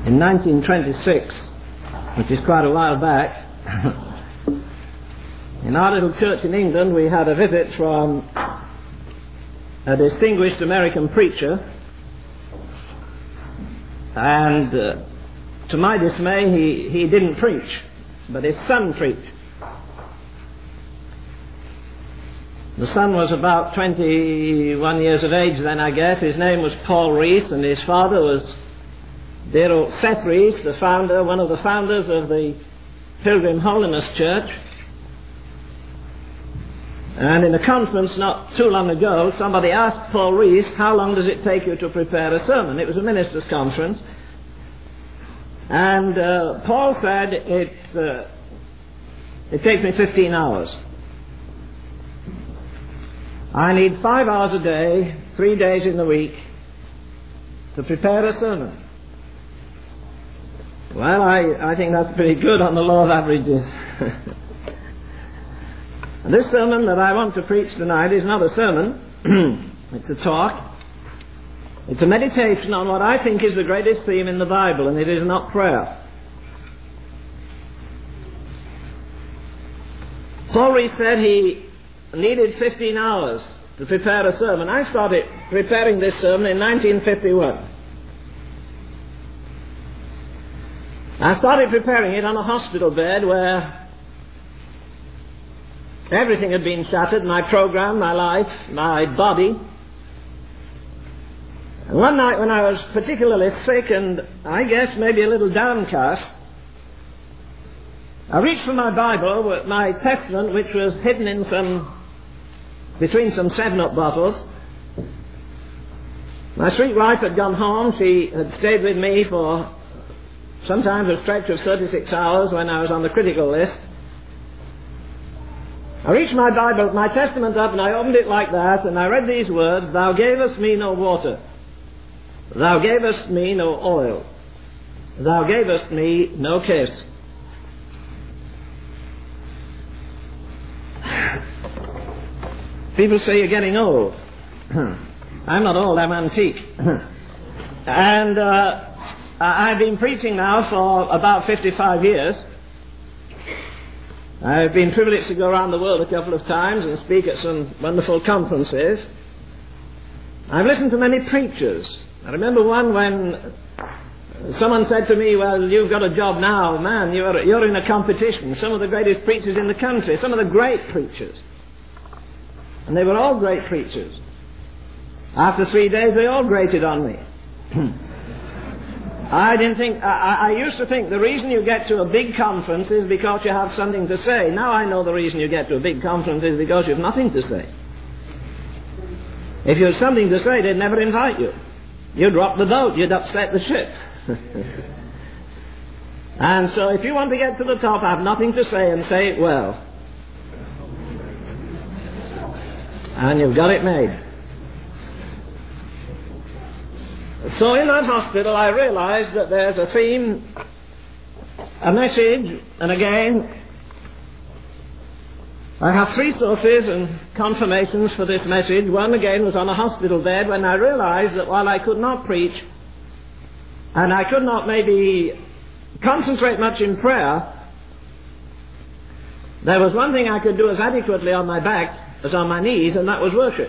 in 1926, which is quite a while back, in our little church in England we had a visit from a distinguished American preacher, and to my dismay he didn't preach, but his son preached. The son was about 21 years of age then, I guess. His name was Paul Rees, and his father was dear old Seth Rees, one of the founders of the Pilgrim Holiness Church. And in a conference not too long ago, somebody asked Paul Rees, how long does it take you to prepare a sermon? It was a minister's conference. And Paul said, it takes me 15 hours. I need 5 hours a day, 3 days in the week, to prepare a sermon. Well, I think that's pretty good on the law of averages. This sermon that I want to preach tonight is not a sermon. It's a talk. It's a meditation on what I think is the greatest theme in the Bible, and it is not prayer. Paul Rees said he needed 15 hours to prepare a sermon. I started preparing this sermon in 1951. I started preparing it on a hospital bed where everything had been shattered, my program, my life, my body. And one night when I was particularly sick and I guess maybe a little downcast, I reached for my Bible, my Testament, which was hidden in between some 7-Up bottles. My sweet wife had gone home. She had stayed with me for sometimes a stretch of 36 hours when I was on the critical list. I reached my Bible, my Testament up, and I opened it like that, and I read these words, Thou gavest me no water. Thou gavest me no oil. Thou gavest me no kiss. People say you're getting old. I'm not old, I'm antique. And I've been preaching now for about 55 years. I've been privileged to go around the world a couple of times and speak at some wonderful conferences. I've listened to many preachers. I remember one when someone said to me, well, you've got a job now, man, you're in a competition. Some of the greatest preachers in the country, some of the great preachers. And they were all great preachers. After 3 days, they all grated on me. I used to think the reason you get to a big conference is because you have something to say. Now I know the reason you get to a big conference is because you have nothing to say. If you had something to say, they'd never invite you. You'd rock the boat, you'd upset the ship. And so if you want to get to the top, have nothing to say and say it well. And you've got it made. So in that hospital I realized that there's a theme, a message, and again I have 3 sources and confirmations for this message. One again was on a hospital bed when I realized that while I could not preach and I could not maybe concentrate much in prayer, there was one thing I could do as adequately on my back as on my knees, and that was worship.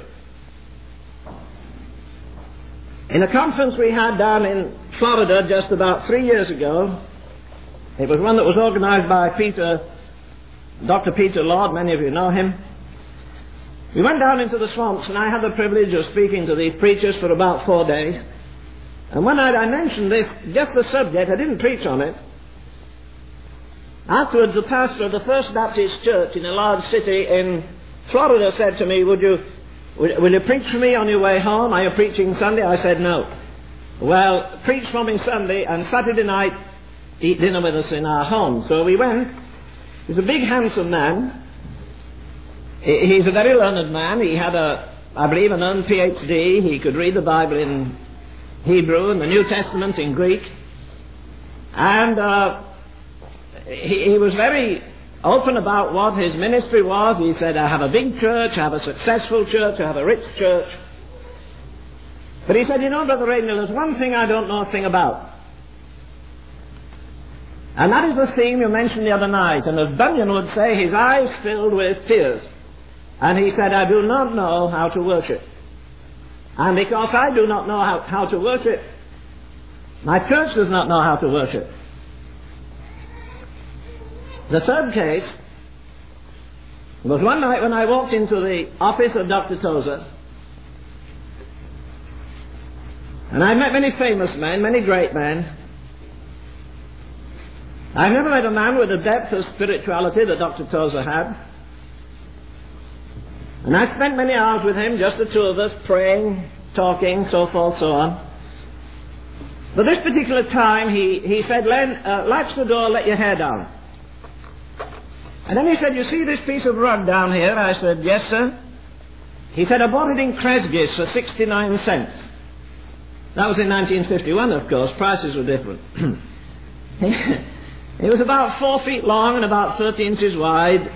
In a conference we had down in Florida just about 3 years ago, it was one that was organized by Dr. Peter Lord, many of you know him. We went down into the swamps and I had the privilege of speaking to these preachers for about 4 days. And one night I mentioned this, just the subject, I didn't preach on it. Afterwards the pastor of the First Baptist Church in a large city in Florida said to me, will you preach for me on your way home? Are you preaching Sunday? I said no. Well, preach for me Sunday and Saturday night eat dinner with us in our home. So we went. He's a big handsome man. He's a very learned man. He had I believe an earned PhD. He could read the Bible in Hebrew and the New Testament in Greek. And he was very open about what his ministry was. He said, I have a big church, I have a successful church, I have a rich church. But he said, you know, Brother Rainhill, there's one thing I don't know a thing about. And that is the theme you mentioned the other night. And as Bunyan would say, his eyes filled with tears. And he said, I do not know how to worship. And because I do not know how to worship, my church does not know how to worship. The third case was one night when I walked into the office of Dr. Tozer. And I met many famous men, many great men. I've never met a man with the depth of spirituality that Dr. Tozer had. And I spent many hours with him, just the two of us, praying, talking, so forth, so on. But this particular time, he said, Len, latch the door, let your hair down. And then he said, you see this piece of rug down here? I said, yes, sir. He said, I bought it in Kresge's for 69 cents. That was in 1951, of course. Prices were different. It was about 4 feet long and about 30 inches wide.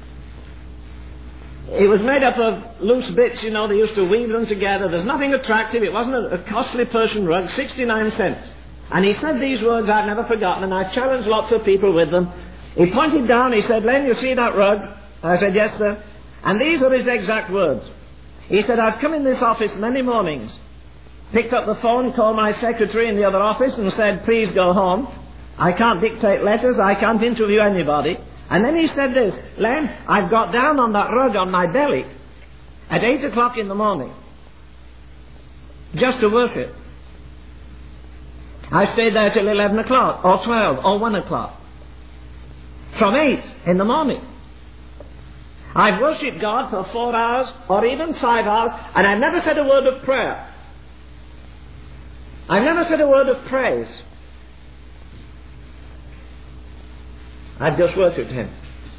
It was made up of loose bits, you know, they used to weave them together. There's nothing attractive. It wasn't a costly Persian rug, 69 cents. And he said these words I've never forgotten, and I've challenged lots of people with them. He pointed down, he said, Len, you see that rug? I said, yes, sir. And these are his exact words. He said, I've come in this office many mornings, picked up the phone, called my secretary in the other office and said, please go home. I can't dictate letters, I can't interview anybody. And then he said this, Len, I've got down on that rug on my belly at 8 o'clock in the morning just to worship. I stayed there till 11 o'clock or 12 or 1 o'clock. From 8 in the morning. I've worshipped God for 4 hours or even 5 hours, and I've never said a word of prayer. I've never said a word of praise. I've just worshipped him.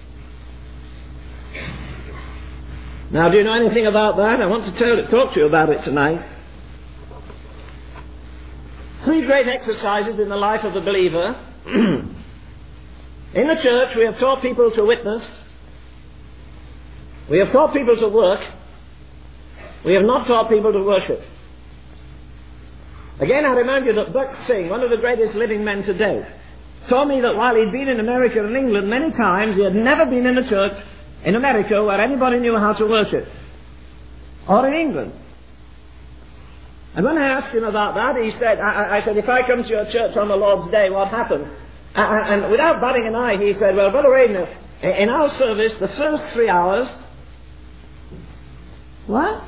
Now, do you know anything about that? I want to talk to you about it tonight. 3 great exercises in the life of the believer. In the church, we have taught people to witness. We have taught people to work. We have not taught people to worship. Again, I remind you that Buck Singh, one of the greatest living men today, told me that while he'd been in America and England many times, he had never been in a church in America where anybody knew how to worship. Or in England. And when I asked him about that, he said, I said, if I come to your church on the Lord's Day, what happens? And without batting an eye, he said, well, Brother Rainer, in our service, the first 3 hours... What?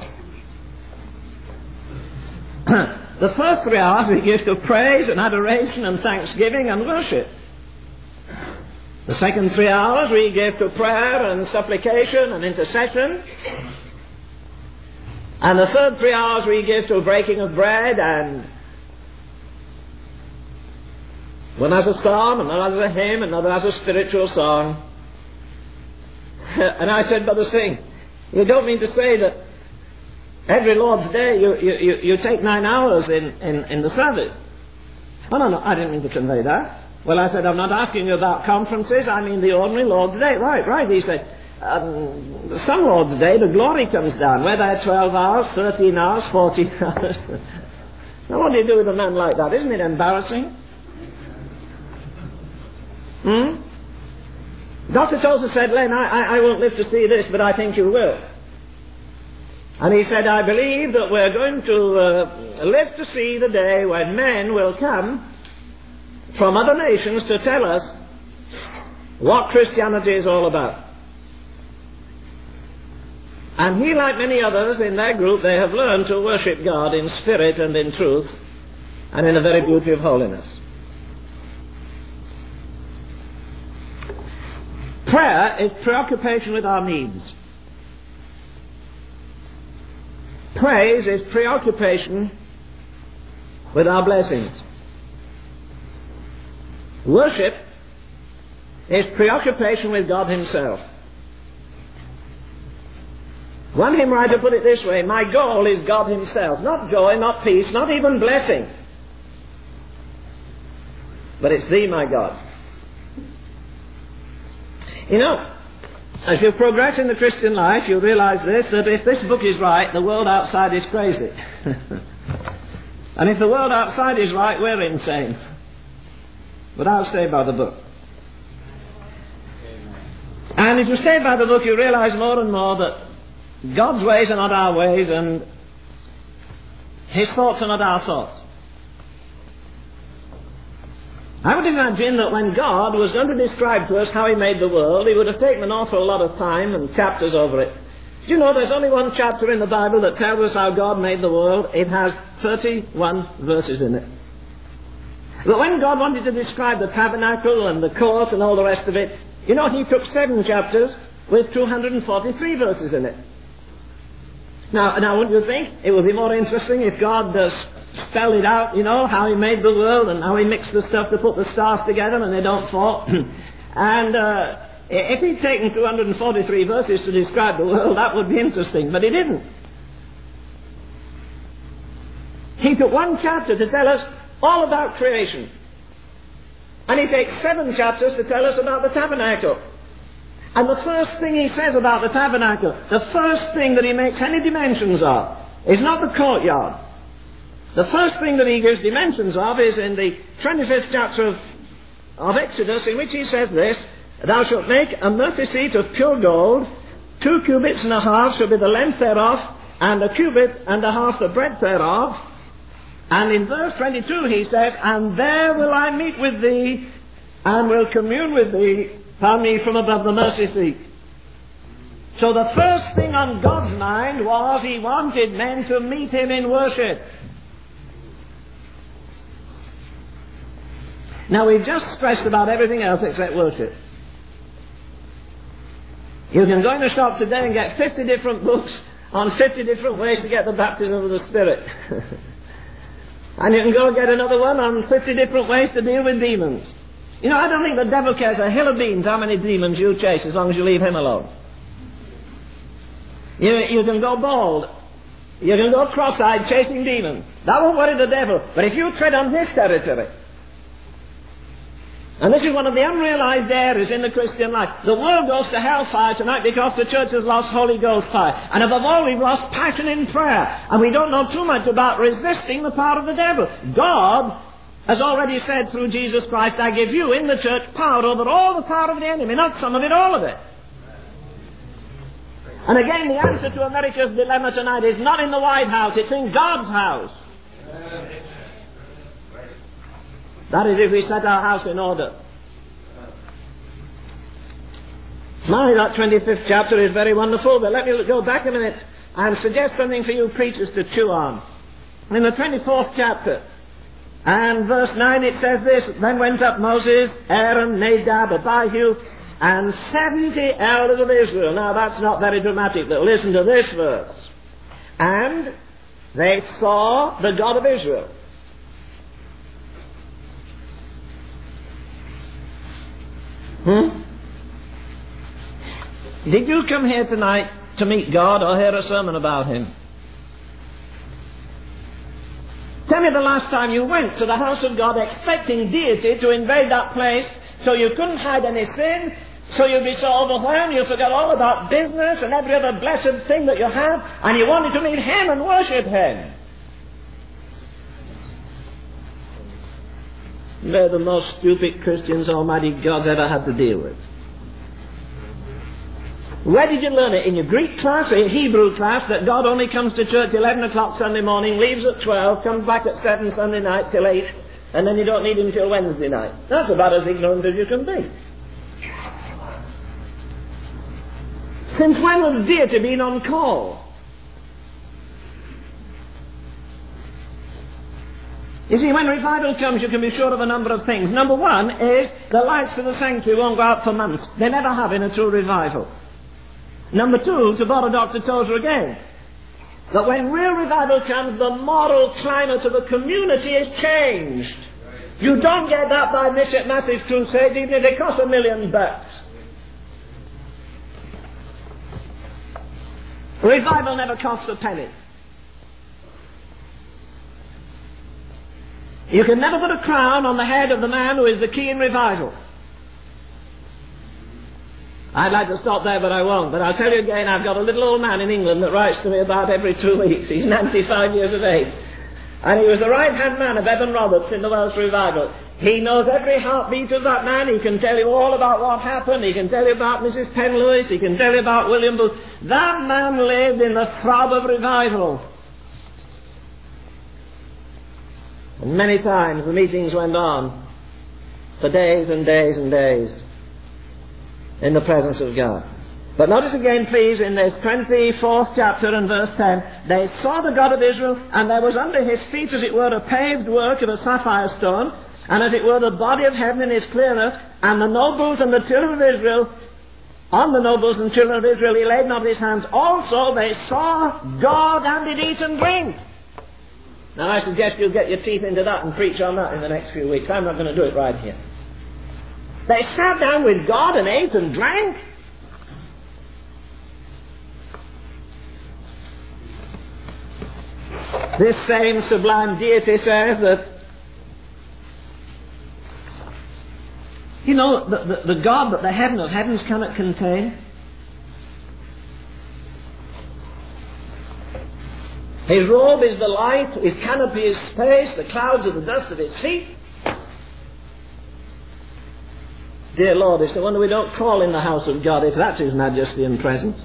The first 3 hours we give to praise and adoration and thanksgiving and worship. The second 3 hours we give to prayer and supplication and intercession. And the third 3 hours we give to breaking of bread, and one has a psalm, another has a hymn, another has a spiritual song. And I said, Brother Singh, you don't mean to say that every Lord's Day you take 9 hours in the service? Oh, no, I didn't mean to convey that. Well, I said, I'm not asking you about conferences, I mean the ordinary Lord's Day. Right. He said, some Lord's Day, the glory comes down. We're there 12 hours, 13 hours, 14 hours. Now, what do you do with a man like that? Isn't it embarrassing? Dr. Tozer said, Len, I won't live to see this, but I think you will. And he said, I believe that we're going to live to see the day when men will come from other nations to tell us what Christianity is all about. And he, like many others in their group, they have learned to worship God in spirit and in truth and in the very beauty of holiness. Prayer is preoccupation with our needs. Praise is preoccupation with our blessings. Worship is preoccupation with God himself. One hymn writer put it this way, my goal is God himself. Not joy, not peace, not even blessing. But it's thee, my God. You know, as you progress in the Christian life, you realize this, that if this book is right, the world outside is crazy. And if the world outside is right, we're insane. But I'll stay by the book. And if you stay by the book, you realize more and more that God's ways are not our ways, and His thoughts are not our thoughts. I would imagine that when God was going to describe to us how He made the world, He would have taken an awful lot of time and chapters over it. Do you know there's only one chapter in the Bible that tells us how God made the world? It has 31 verses in it. But when God wanted to describe the tabernacle and the court and all the rest of it, you know, He took 7 chapters with 243 verses in it. Now, wouldn't you think it would be more interesting if God spelled it out, you know, how He made the world and how He mixed the stuff to put the stars together and they don't fall? And if He'd taken 243 verses to describe the world, that would be interesting, but He didn't. He took 1 chapter to tell us all about creation. And He takes 7 chapters to tell us about the tabernacle. And the first thing He says about the tabernacle, the first thing that He makes any dimensions of, is not the courtyard. The first thing that He gives dimensions of is in the 25th chapter of Exodus, in which He says this: "Thou shalt make a mercy seat of pure gold, 2 cubits and a half shall be the length thereof, and a cubit and a half the breadth thereof." And in verse 22 He says, "And there will I meet with thee, and will commune with thee, from above the mercy seat." So the first thing on God's mind was He wanted men to meet Him in worship. Now we've just stressed about everything else except worship. You can go in the shop today and get 50 different books on 50 different ways to get the baptism of the Spirit. And you can go get another one on 50 different ways to deal with demons. You know, I don't think the devil cares a hill of beans how many demons you chase as long as you leave him alone. You can go bald. You can go cross-eyed chasing demons. That won't worry the devil. But if you tread on his territory, and this is one of the unrealized errors in the Christian life. The world goes to hellfire tonight because the church has lost Holy Ghost fire. And above all, we've lost passion in prayer. And we don't know too much about resisting the power of the devil. God has already said through Jesus Christ, "I give you in the church power over all the power of the enemy," not some of it, all of it. And again, the answer to America's dilemma tonight is not in the White House, it's in God's house. That is, if we set our house in order. That 25th chapter is very wonderful, but let me go back a minute and suggest something for you preachers to chew on. In the 24th chapter, and verse 9, it says this: "Then went up Moses, Aaron, Nadab, Abihu, and 70 elders of Israel." Now that's not very dramatic, but listen to this verse. "And they saw the God of Israel." Did you come here tonight to meet God or hear a sermon about Him? Tell me the last time you went to the house of God expecting deity to invade that place so you couldn't hide any sin, so you'd be so overwhelmed you forgot all about business and every other blessed thing that you have, and you wanted to meet Him and worship Him. They're the most stupid Christians Almighty God's ever had to deal with. Where did you learn it? In your Greek class or your Hebrew class, that God only comes to church 11 o'clock Sunday morning, leaves at 12, comes back at 7 Sunday night till 8, and then you don't need Him till Wednesday night. That's about as ignorant as you can be. Since when was deity been on call? You see, when revival comes, you can be sure of a number of things. Number one is the lights of the sanctuary won't go out for months. They never have in a true revival. Number two, to borrow Dr. Tozer again, that when real revival comes, the moral climate of the community is changed. You don't get that by massive crusades, even if they cost $1 million. Revival never costs a penny. You can never put a crown on the head of the man who is the key in revival. I'd like to stop there, but I won't. But I'll tell you again, I've got a little old man in England that writes to me about every 2 weeks. He's 95 years of age. And he was the right-hand man of Evan Roberts in the Welsh revival. He knows every heartbeat of that man. He can tell you all about what happened. He can tell you about Mrs. Penn Lewis. He can tell you about William Booth. That man lived in the throb of revival. And many times the meetings went on for days and days and days in the presence of God. But notice again, please, in this 24th chapter and verse 10, they saw the God of Israel, and there was under his feet, as it were, a paved work of a sapphire stone, and as it were, the body of heaven in his clearness, and the nobles and the children of Israel, on the nobles and children of Israel he laid not his hands. Also they saw God and did eat and drink. Now I suggest you get your teeth into that and preach on that in the next few weeks. I'm not going to do it right here. They sat down with God and ate and drank. This same sublime deity says that, you know, the God that the heaven of heavens cannot contain, his robe is the light, his canopy is space, the clouds are the dust of his feet. Dear Lord, it's no wonder we don't call in the house of God if that's his majesty and presence.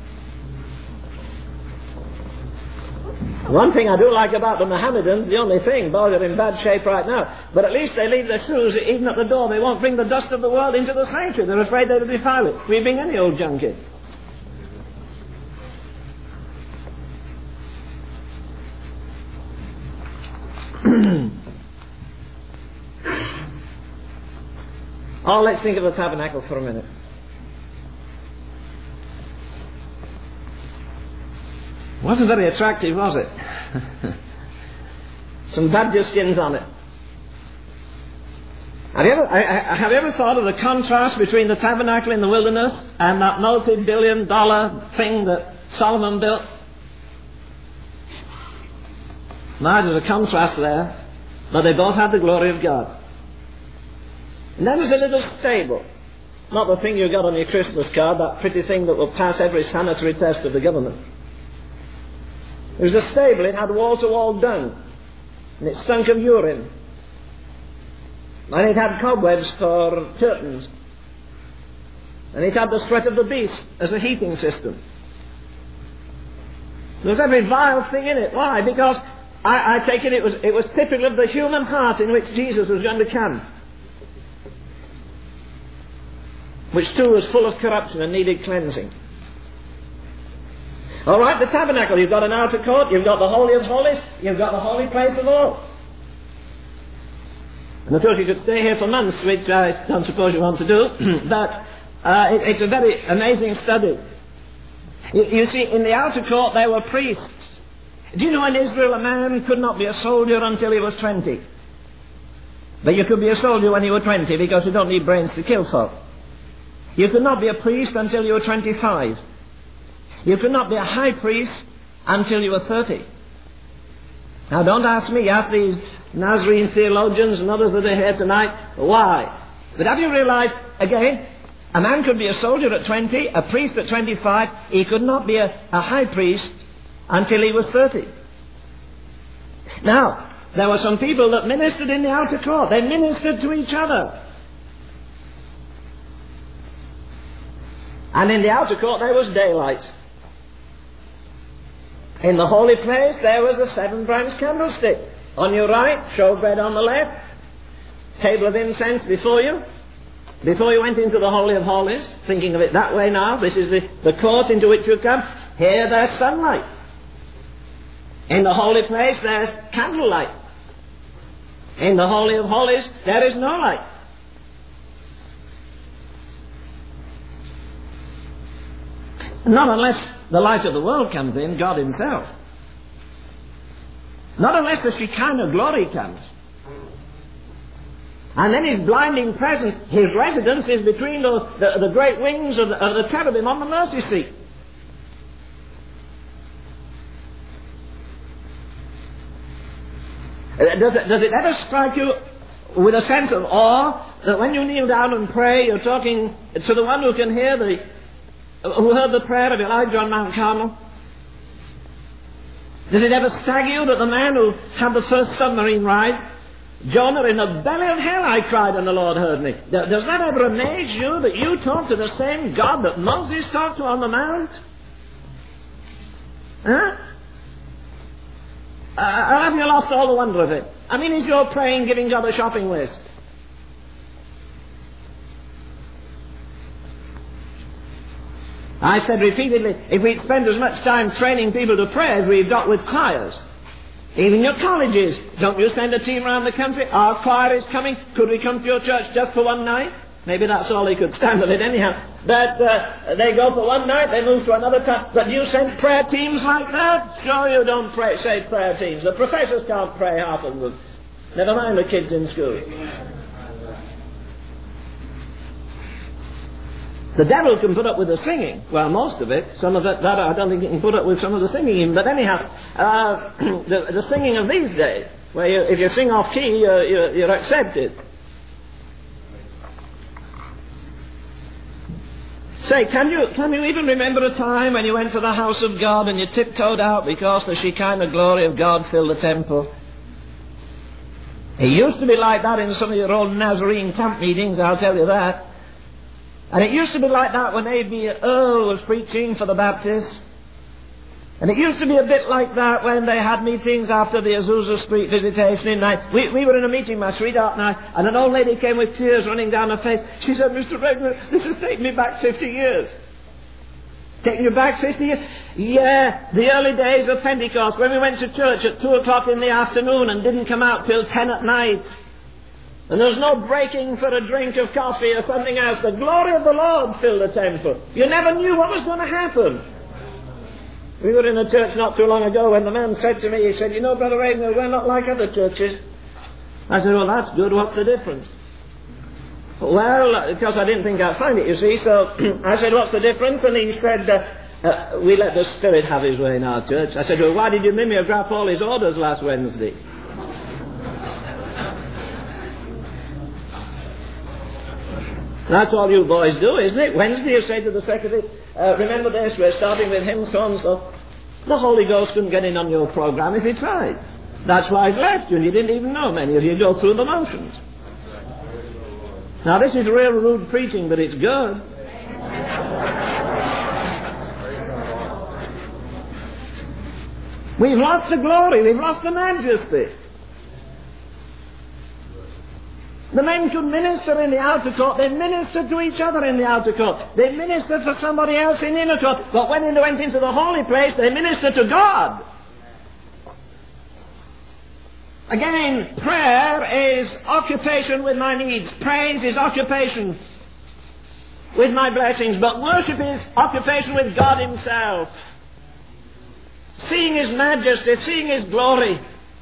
One thing I do like about the Mohammedans, the only thing, boy, they're in bad shape right now, but at least they leave their shoes even at the door. They won't bring the dust of the world into the sanctuary. They're afraid they'll defile it. We bring any old junk in. Oh, let's think of the tabernacle for a minute. Wasn't very attractive, was it? Some badger skins on it. Have you ever thought of the contrast between the tabernacle in the wilderness and that multi-billion-dollar thing that Solomon built? Now there's a contrast there, but they both had the glory of God. And then there's a little stable. Not the thing you got on your Christmas card, that pretty thing that will pass every sanitary test of the government. It was a stable. It had wall-to-wall dung, and it stunk of urine, and it had cobwebs for curtains, and it had the sweat of the beast as a heating system. There was every vile thing in it. Why? Because I take it it was typical of the human heart in which Jesus was going to come, which too was full of corruption and needed cleansing. All right, the tabernacle, you've got an outer court, you've got the Holy of Holies, you've got the holy place of all. And of course you could stay here for months, which I don't suppose you want to do, but it's a very amazing study. You see, in the outer court there were priests. Do you know in Israel a man could not be a soldier until he was 20? But you could be a soldier when you were 20 because you don't need brains to kill folk. You could not be a priest until you were 25. You could not be a high priest until you were 30. Now don't ask me, ask these Nazarene theologians and others that are here tonight, why? But have you realized, again, a man could be a soldier at 20, a priest at 25, he could not be a high priest until he was 30. Now, there were some people that ministered in the outer court. They ministered to each other. And in the outer court there was daylight. In the holy place there was the 7-branch candlestick. On your right, showbread on the left, table of incense before you. Before you went into the Holy of Holies, thinking of it that way now, this is the court into which you come. Here there's sunlight. In the holy place there's candlelight. In the Holy of Holies there is no light. Not unless the light of the world comes in, God himself. Not unless the Shekinah glory comes. And then his blinding presence, his residence is between the great wings of the cherubim on the mercy seat. Does it ever strike you with a sense of awe that when you kneel down and pray, you're talking to the one who can hear who heard the prayer of Elijah on Mount Carmel? Does it ever stagger you that the man who had the first submarine ride Jonah, in the belly of hell I cried and the Lord heard me. Does that ever amaze you that you talk to the same God that Moses talked to on the mount? Huh? Have you lost all the wonder of it? I mean, is your praying giving God a shopping list? I said repeatedly, if we'd spend as much time training people to pray as we've got with choirs, even your colleges, don't you send a team around the country? Our choir is coming. Could we come to your church just for one night? Maybe that's all they could stand of it anyhow. But they go for one night, they move to another time. But you send prayer teams like that? Sure you don't say prayer teams. The professors can't pray, half of them. Never mind the kids in school. The devil can put up with the singing. Well, most of it. Some of it, that I don't think he can put up with some of the singing even. But anyhow, the singing of these days, where if you sing off key, you're accepted. Say, can you even remember a time when you went to the house of God and you tiptoed out because the Shekinah glory of God filled the temple? It used to be like that in some of your old Nazarene camp meetings, I'll tell you that. And it used to be like that when A.B. Earl was preaching for the Baptists. And it used to be a bit like that when they had meetings after the Azusa Street visitation in night. We were in a meeting, my sweetheart and I, and an old lady came with tears running down her face. She said, Mr. Regner, this has taken me back 50 years. Taking you back 50 years? Yeah, the early days of Pentecost, when we went to church at 2 o'clock in the afternoon and didn't come out till 10 at night. And there was no breaking for a drink of coffee or something else. The glory of the Lord filled the temple. You never knew what was going to happen. We were in a church not too long ago when the man said to me, he said, you know, Brother Regner, we're not like other churches. I said, well, that's good. What's the difference? Well, because I didn't think I'd find it, you see. So I said, what's the difference? And he said, we let the Spirit have his way in our church. I said, well, why did you mimeograph all his orders last Wednesday? That's all you boys do, isn't it? Wednesday you say to the secretary, remember this, we're starting with him so and so. The Holy Ghost couldn't get in on your program if he tried. That's why he's left you, and you didn't even know many of you go through the motions. Now this is real rude preaching, but it's good. We've lost the glory, we've lost the majesty. The men could minister in the outer court. They ministered to each other in the outer court. They ministered for somebody else in the inner court. But when they went into the holy place, they ministered to God. Again, prayer is occupation with my needs. Praise is occupation with my blessings. But worship is occupation with God Himself. Seeing His majesty, seeing His glory.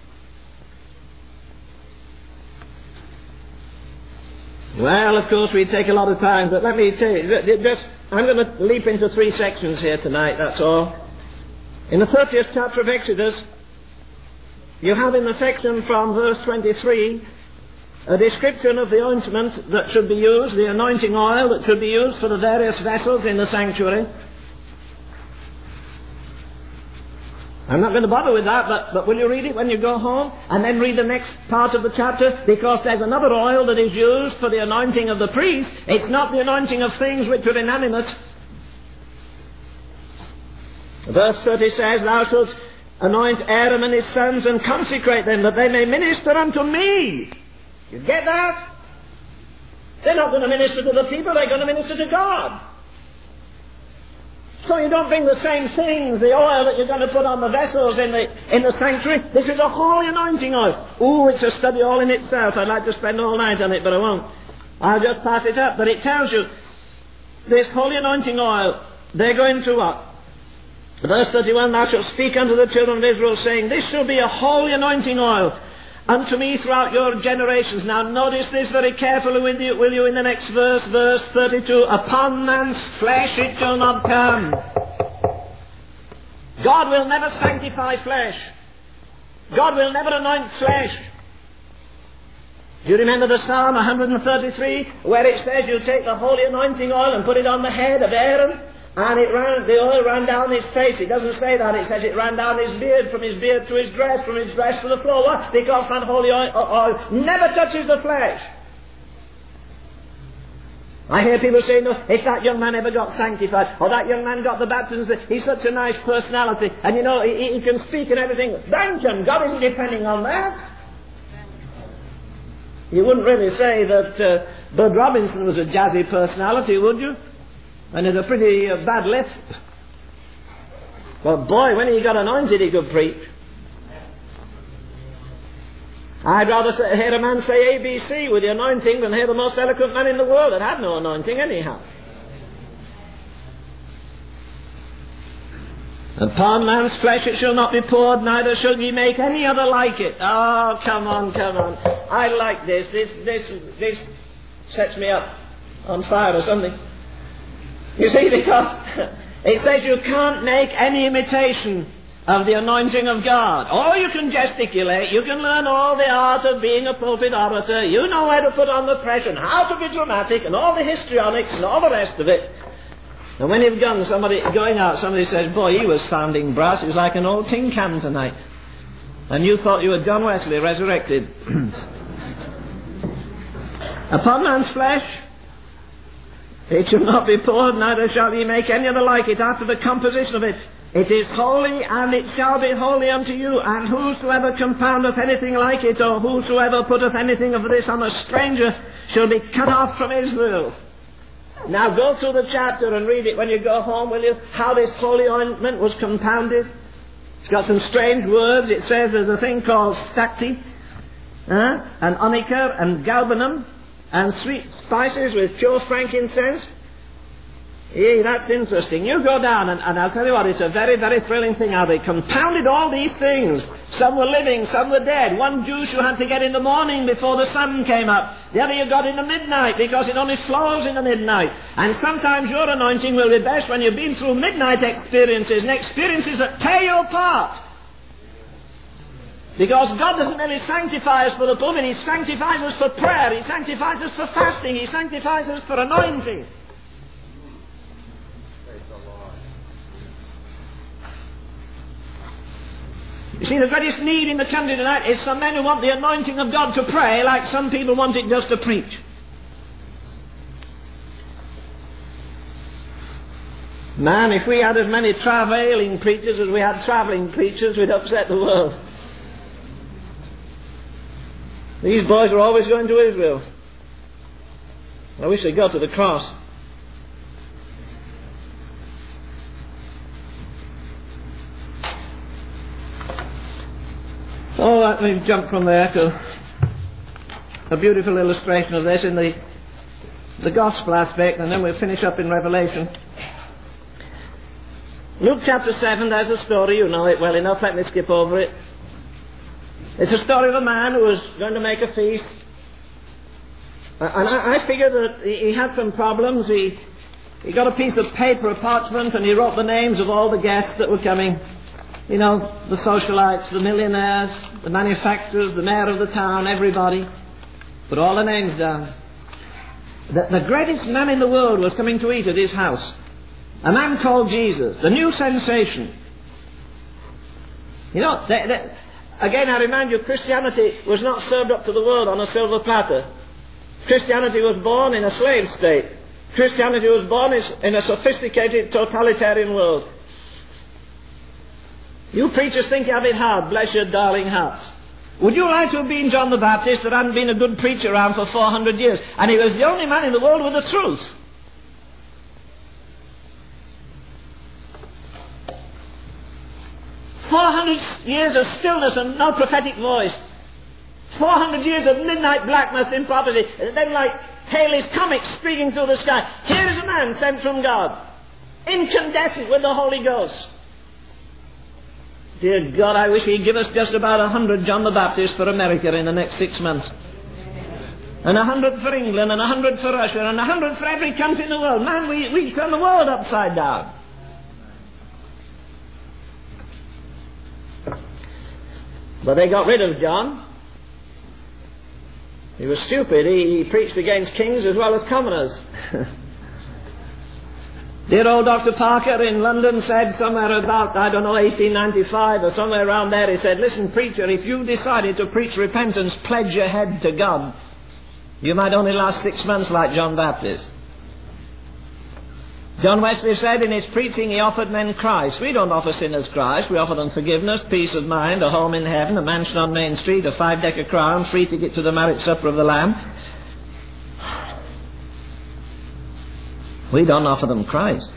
Well, of course, we take a lot of time, but let me tell you, I'm going to leap into 3 sections here tonight, that's all. In the 30th chapter of Exodus, you have in the section from verse 23 a description of the ointment that should be used, the anointing oil that should be used for the various vessels in the sanctuary. I'm not going to bother with that, but will you read it when you go home? And then read the next part of the chapter, because there's another oil that is used for the anointing of the priest. It's not the anointing of things which are inanimate. Verse 30 says, thou shalt anoint Aaron and his sons and consecrate them, that they may minister unto me. You get that? They're not going to minister to the people, they're going to minister to God. So you don't bring the same things, the oil that you're going to put on the vessels in the sanctuary. This is a holy anointing oil. Ooh, it's a study all in itself. I'd like to spend all night on it, but I won't. I'll just pass it up. But it tells you, this holy anointing oil, they're going to what? Verse 31, thou shalt speak unto the children of Israel, saying, this shall be a holy anointing oil unto me throughout your generations. Now notice this very carefully, will you, in the next verse, verse 32. Upon man's flesh it shall not come. God will never sanctify flesh. God will never anoint flesh. Do you remember the Psalm 133, where it says you take the holy anointing oil and put it on the head of Aaron? And the oil ran down his face. It doesn't say that. It says it ran down his beard, from his beard to his dress, from his dress to the floor. Why? Because that holy oil never touches the flesh. I hear people say, no, if that young man ever got sanctified, or that young man got the baptism, he's such a nice personality, and you know, he can speak and everything. Thank him. God isn't depending on that. You wouldn't really say that Bud Robinson was a jazzy personality, would you? And had a pretty bad lisp. But boy, when he got anointed, he could preach. I'd rather hear a man say ABC with the anointing than hear the most eloquent man in the world that had no anointing anyhow. Upon man's flesh it shall not be poured, neither shall ye make any other like it. Oh, come on, come on. I like this. This sets me up on fire or something. You see, because it says you can't make any imitation of the anointing of God. Or you can gesticulate, you can learn all the art of being a pulpit orator, you know where to put on the press and how to be dramatic and all the histrionics and all the rest of it. And when you've done somebody says, boy, he was sounding brass, he was like an old tin can tonight. And you thought you were John Wesley resurrected. Upon man's flesh it shall not be poured, neither shall ye make any other like it after the composition of it. It is holy, and it shall be holy unto you. And whosoever compoundeth anything like it, or whosoever putteth anything of this on a stranger, shall be cut off from Israel. Now go through the chapter and read it when you go home, will you? How this holy ointment was compounded. It's got some strange words. It says there's a thing called stacte, and onycha, and galbanum, and sweet spices with pure frankincense. Yeah, that's interesting. You go down and I'll tell you what, it's a very, very thrilling thing how they compounded all these things. Some were living, some were dead. One juice you had to get in the morning before the sun came up. The other you got in the midnight because it only flows in the midnight. And sometimes your anointing will be best when you've been through midnight experiences, and experiences that tear you apart. Because God doesn't really sanctify us for the pulpit, He sanctifies us for prayer, He sanctifies us for fasting, He sanctifies us for anointing. You see, the greatest need in the country tonight is some men who want the anointing of God to pray like some people want it just to preach. Man, if we had as many travailing preachers as we had travelling preachers, we'd upset the world. These boys are always going to Israel. I wish they'd go to the cross. Oh, let me jump from there to a beautiful illustration of this in the gospel aspect, and then we'll finish up in Revelation. Luke chapter 7, there's a story, you know it well enough, let me skip over it. It's a story of a man who was going to make a feast. And I figure that he had some problems. He got a piece of paper, a parchment, and he wrote the names of all the guests that were coming. You know, the socialites, the millionaires, the manufacturers, the mayor of the town, everybody. Put all the names down. The greatest man in the world was coming to eat at his house. A man called Jesus, the new sensation. You know, again, I remind you, Christianity was not served up to the world on a silver platter. Christianity was born in a slave state. Christianity was born in a sophisticated, totalitarian world. You preachers think you have it hard, bless your darling hearts. Would you like to have been John the Baptist that hadn't been a good preacher around for 400 years? And he was the only man in the world with the truth. Years of stillness and no prophetic voice. 400 years of midnight blackness in prophecy. And then like Halley's comet streaking through the sky. Here is a man sent from God. Incandescent with the Holy Ghost. Dear God, I wish He'd give us just about 100 John the Baptist for America in the next 6 months. And 100 for England, and 100 for Russia, and 100 for every country in the world. Man, we turn the world upside down. But they got rid of John. He was stupid. He preached against kings as well as commoners. Dear old Dr. Parker in London said somewhere about, 1895 or somewhere around there, he said, listen, preacher, if you decided to preach repentance, pledge your head to God. You might only last 6 months like John Baptist. John Wesley said in his preaching he offered men Christ. We don't offer sinners Christ. We offer them forgiveness, peace of mind, a home in heaven, a mansion on Main Street, a 5-decker crown, free ticket to the marriage supper of the Lamb. We don't offer them Christ.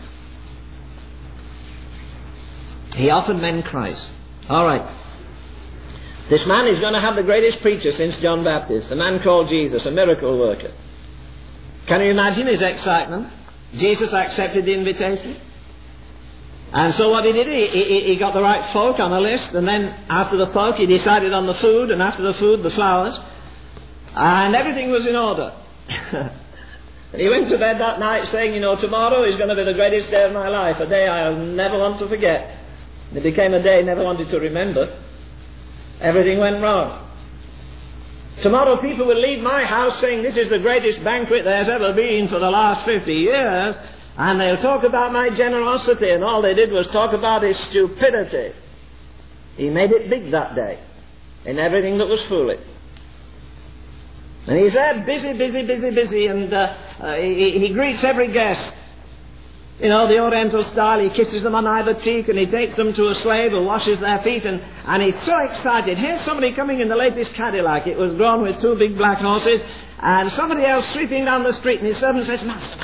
He offered men Christ. All right. This man is going to have the greatest preacher since John Baptist, a man called Jesus, a miracle worker. Can you imagine his excitement? Jesus accepted the invitation. And so what he did, he got the right folk on a list, and then after the folk he decided on the food, and after the food the flowers, and everything was in order. And he went to bed that night saying, tomorrow is going to be the greatest day of my life, a day I'll never want to forget. It became a day he never wanted to remember. Everything went wrong. Tomorrow people will leave my house saying this is the greatest banquet there's ever been for the last 50 years, and they'll talk about my generosity, and all they did was talk about his stupidity. He made it big that day in everything that was foolish. And he's there busy, and he greets every guest. The Oriental style, he kisses them on either cheek, and he takes them to a slave who washes their feet, and he's so excited. Here's somebody coming in the latest Cadillac. It was drawn with 2 big black horses, and somebody else sweeping down the street, and his servant says, Master.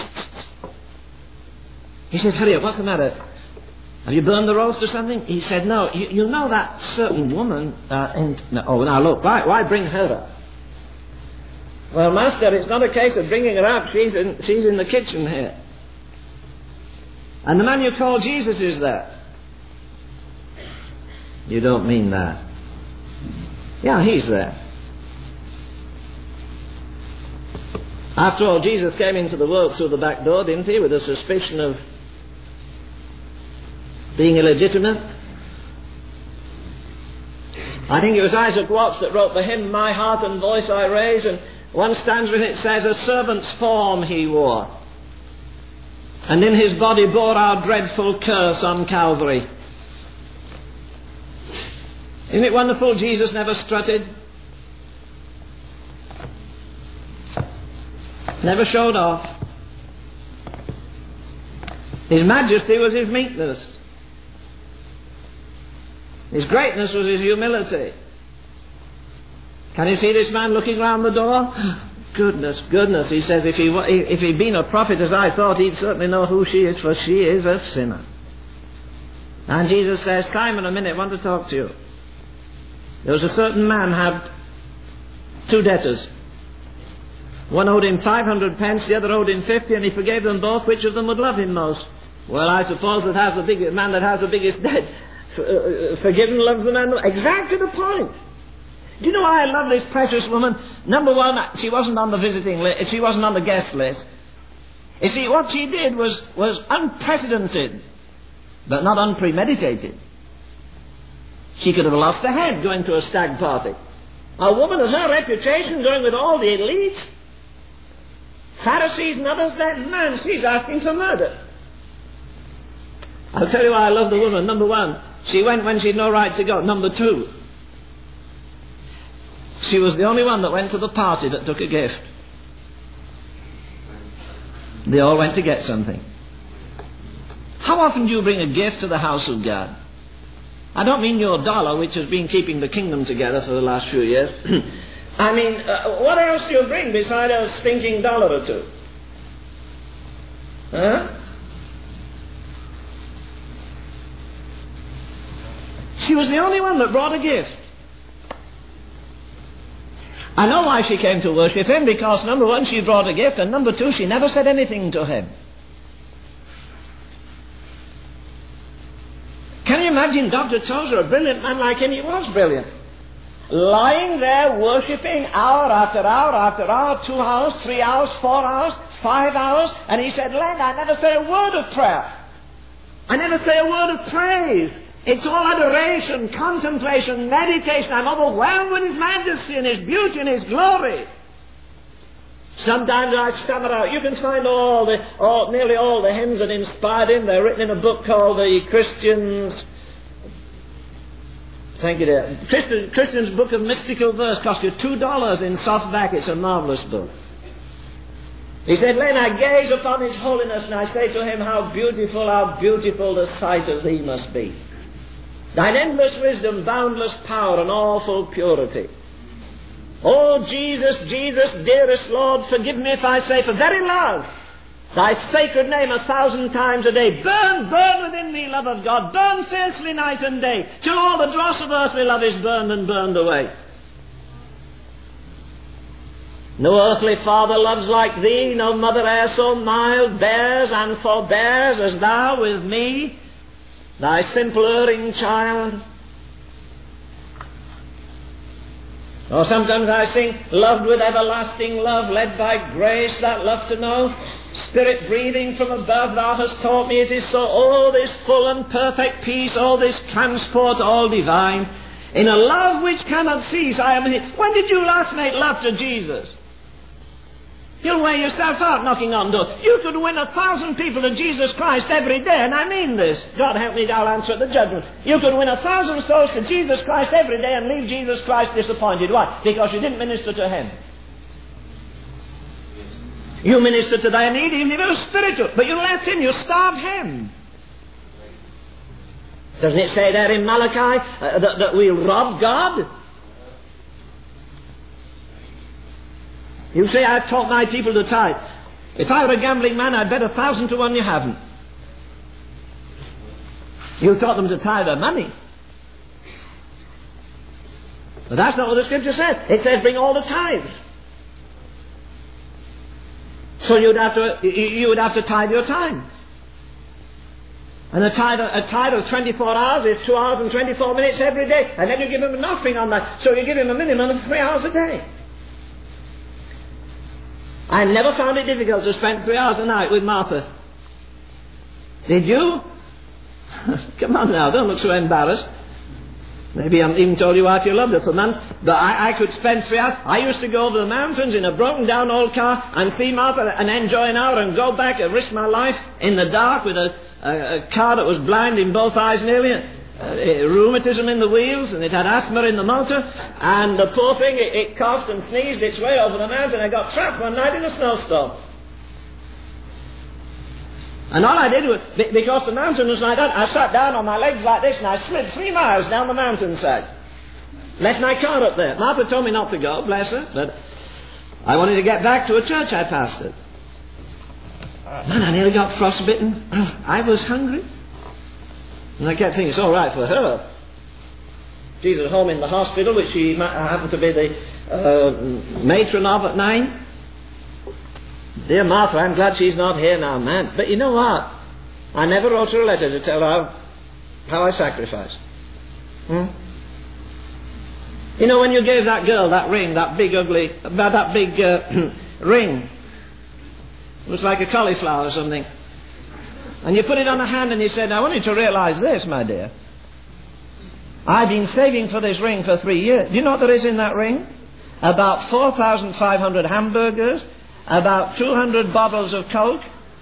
He says, hurry up, what's the matter? Have you burned the roast or something? He said, no. You know that certain woman, now look, why bring her up? Well, Master, it's not a case of bringing her up. She's in the kitchen here. And the man you call Jesus is there. You don't mean that. Yeah, he's there. After all, Jesus came into the world through the back door, didn't he, with a suspicion of being illegitimate? I think it was Isaac Watts that wrote the hymn, My Heart and Voice I Raise, and one stanza in it says, a servant's form he wore, and in his body bore our dreadful curse on Calvary. Isn't it wonderful Jesus never strutted? Never showed off. His majesty was his meekness. His greatness was his humility. Can you see this man looking round the door? Goodness, he says, if he'd been a prophet as I thought, he'd certainly know who she is, for she is a sinner. And Jesus says, Simon, a minute, I want to talk to you. There was a certain man had 2 debtors. One owed him 500 pence, the other owed him 50, and he forgave them both. Which of them would love him most? Well, I suppose man that has the biggest debt forgiven loves the man. Exactly the point. Do you know why I love this precious woman? Number one, she wasn't on the visiting list. She wasn't on the guest list. You see, what she did was unprecedented, but not unpremeditated. She could have lost her head going to a stag party. A woman of her reputation going with all the elites, Pharisees and others there, man, she's asking for murder. I'll tell you why I love the woman. Number one, she went when she had no right to go. Number two, she was the only one that went to the party that took a gift. They all went to get something. How often do you bring a gift to the house of God? I don't mean your dollar, which has been keeping the kingdom together for the last few years. I mean, what else do you bring beside a stinking dollar or two? Huh? She was the only one that brought a gift. I know why she came to worship him, because number one, she brought a gift, and number two, she never said anything to him. Can you imagine Dr. Tozer, a brilliant man like him? He was brilliant. Lying there worshipping hour after hour after hour, 2 hours, 3 hours, 4 hours, 5 hours, and he said, Len, I never say a word of prayer. I never say a word of praise. It's all adoration, contemplation, meditation. I'm overwhelmed with His majesty and His beauty and His glory. Sometimes I stammer out. You can find nearly all the hymns that inspired him. They're written in a book called the Christian's Book of Mystical Verse. Cost you $2 in softback. It's a marvelous book. He said, "Then I gaze upon his holiness, and I say to him, how beautiful the sight of thee must be. Thine endless wisdom, boundless power, and awful purity. Oh, Jesus, Jesus, dearest Lord, forgive me if I say for very love thy sacred name 1,000 times a day. Burn, burn within me, love of God. Burn fiercely night and day, till all the dross of earthly love is burned and burned away. No earthly father loves like thee, no mother e'er so mild, bears and forbears as thou with me, thy simple erring child." Or sometimes I sing, "Loved with everlasting love, led by grace that love to know, Spirit breathing from above, thou hast taught me it is so. Oh, this full and perfect peace, oh, this transport all divine, in a love which cannot cease, I am here." When did you last make love to Jesus? You'll wear yourself out knocking on doors. You could win 1,000 people to Jesus Christ every day, and I mean this. God help me, I'll answer at the judgment. You could win 1,000 souls to Jesus Christ every day and leave Jesus Christ disappointed. Why? Because you didn't minister to him. You ministered to their need, even if it was spiritual, but you left him, you starved him. Doesn't it say there in Malachi that we rob God? You say, "I've taught my people to tithe." If I were a gambling man, I'd bet 1,000 to 1 you haven't. You taught them to tithe their money. But that's not what the Scripture says. It says bring all the tithes. So you would have to tithe your time. And a tithe of 24 hours is 2 hours and 24 minutes every day. And then you give him an offering on that. So you give him a minimum of 3 hours a day. I never found it difficult to spend 3 hours a night with Martha. Did you? Come on now, don't look so embarrassed. Maybe I haven't even told you how you loved her for months. But I could spend 3 hours. I used to go over the mountains in a broken down old car and see Martha and enjoy an hour and go back and risk my life in the dark with a car that was blind in both eyes nearly. Rheumatism in the wheels, and it had asthma in the motor, and the poor thing, it coughed and sneezed its way over the mountain. I got trapped one night in a snowstorm. And all I did was, because the mountain was like that, I sat down on my legs like this and I slid 3 miles down the mountainside. Left my car up there. Martha told me not to go, bless her, but I wanted to get back to a church I pastored. Man, I nearly got frostbitten. I was hungry. And I kept thinking, it's all right for her. She's at home in the hospital, which she happened to be the matron of at 9. Dear Martha, I'm glad she's not here now, man. But you know what? I never wrote her a letter to tell her how I sacrificed. You know, when you gave that girl that ring, that big ugly, that big ring, it was like a cauliflower or something. And you put it on her hand and you said, I want you to realize this, my dear. I've been saving for this ring for 3 years. Do you know what there is in that ring? About 4,500 hamburgers, about 200 bottles of Coke,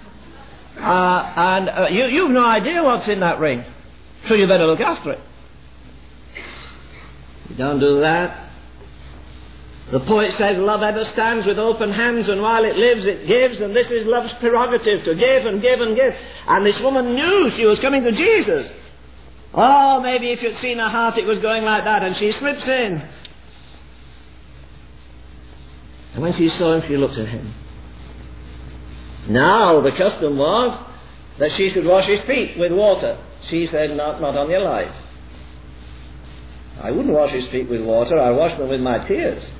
and you've no idea what's in that ring. So you better look after it. You don't do that. The poet says, love ever stands with open hands, and while it lives, it gives, and this is love's prerogative, to give and give and give. And this woman knew she was coming to Jesus. Oh, maybe if you'd seen her heart, it was going like that, and she slips in. And when she saw him, she looked at him. Now, the custom was that she should wash his feet with water. She said, not on your life. I wouldn't wash his feet with water, I wash them with my tears.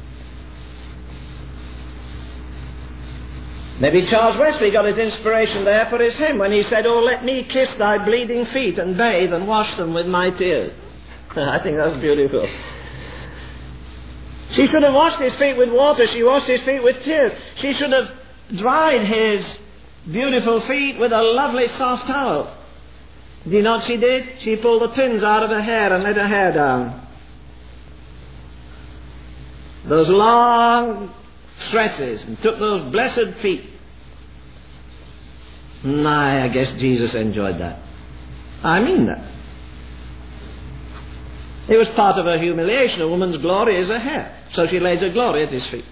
Maybe Charles Wesley got his inspiration there for his hymn when he said, oh, let me kiss thy bleeding feet and bathe and wash them with my tears. I think that's beautiful. She should have washed his feet with water. She washed his feet with tears. She should have dried his beautiful feet with a lovely soft towel. Do you know what she did? She pulled the pins out of her hair and let her hair down. Those long stresses and took those blessed feet. I guess Jesus enjoyed that. I mean that. It was part of her humiliation. A woman's glory is her hair. So she lays her glory at his feet.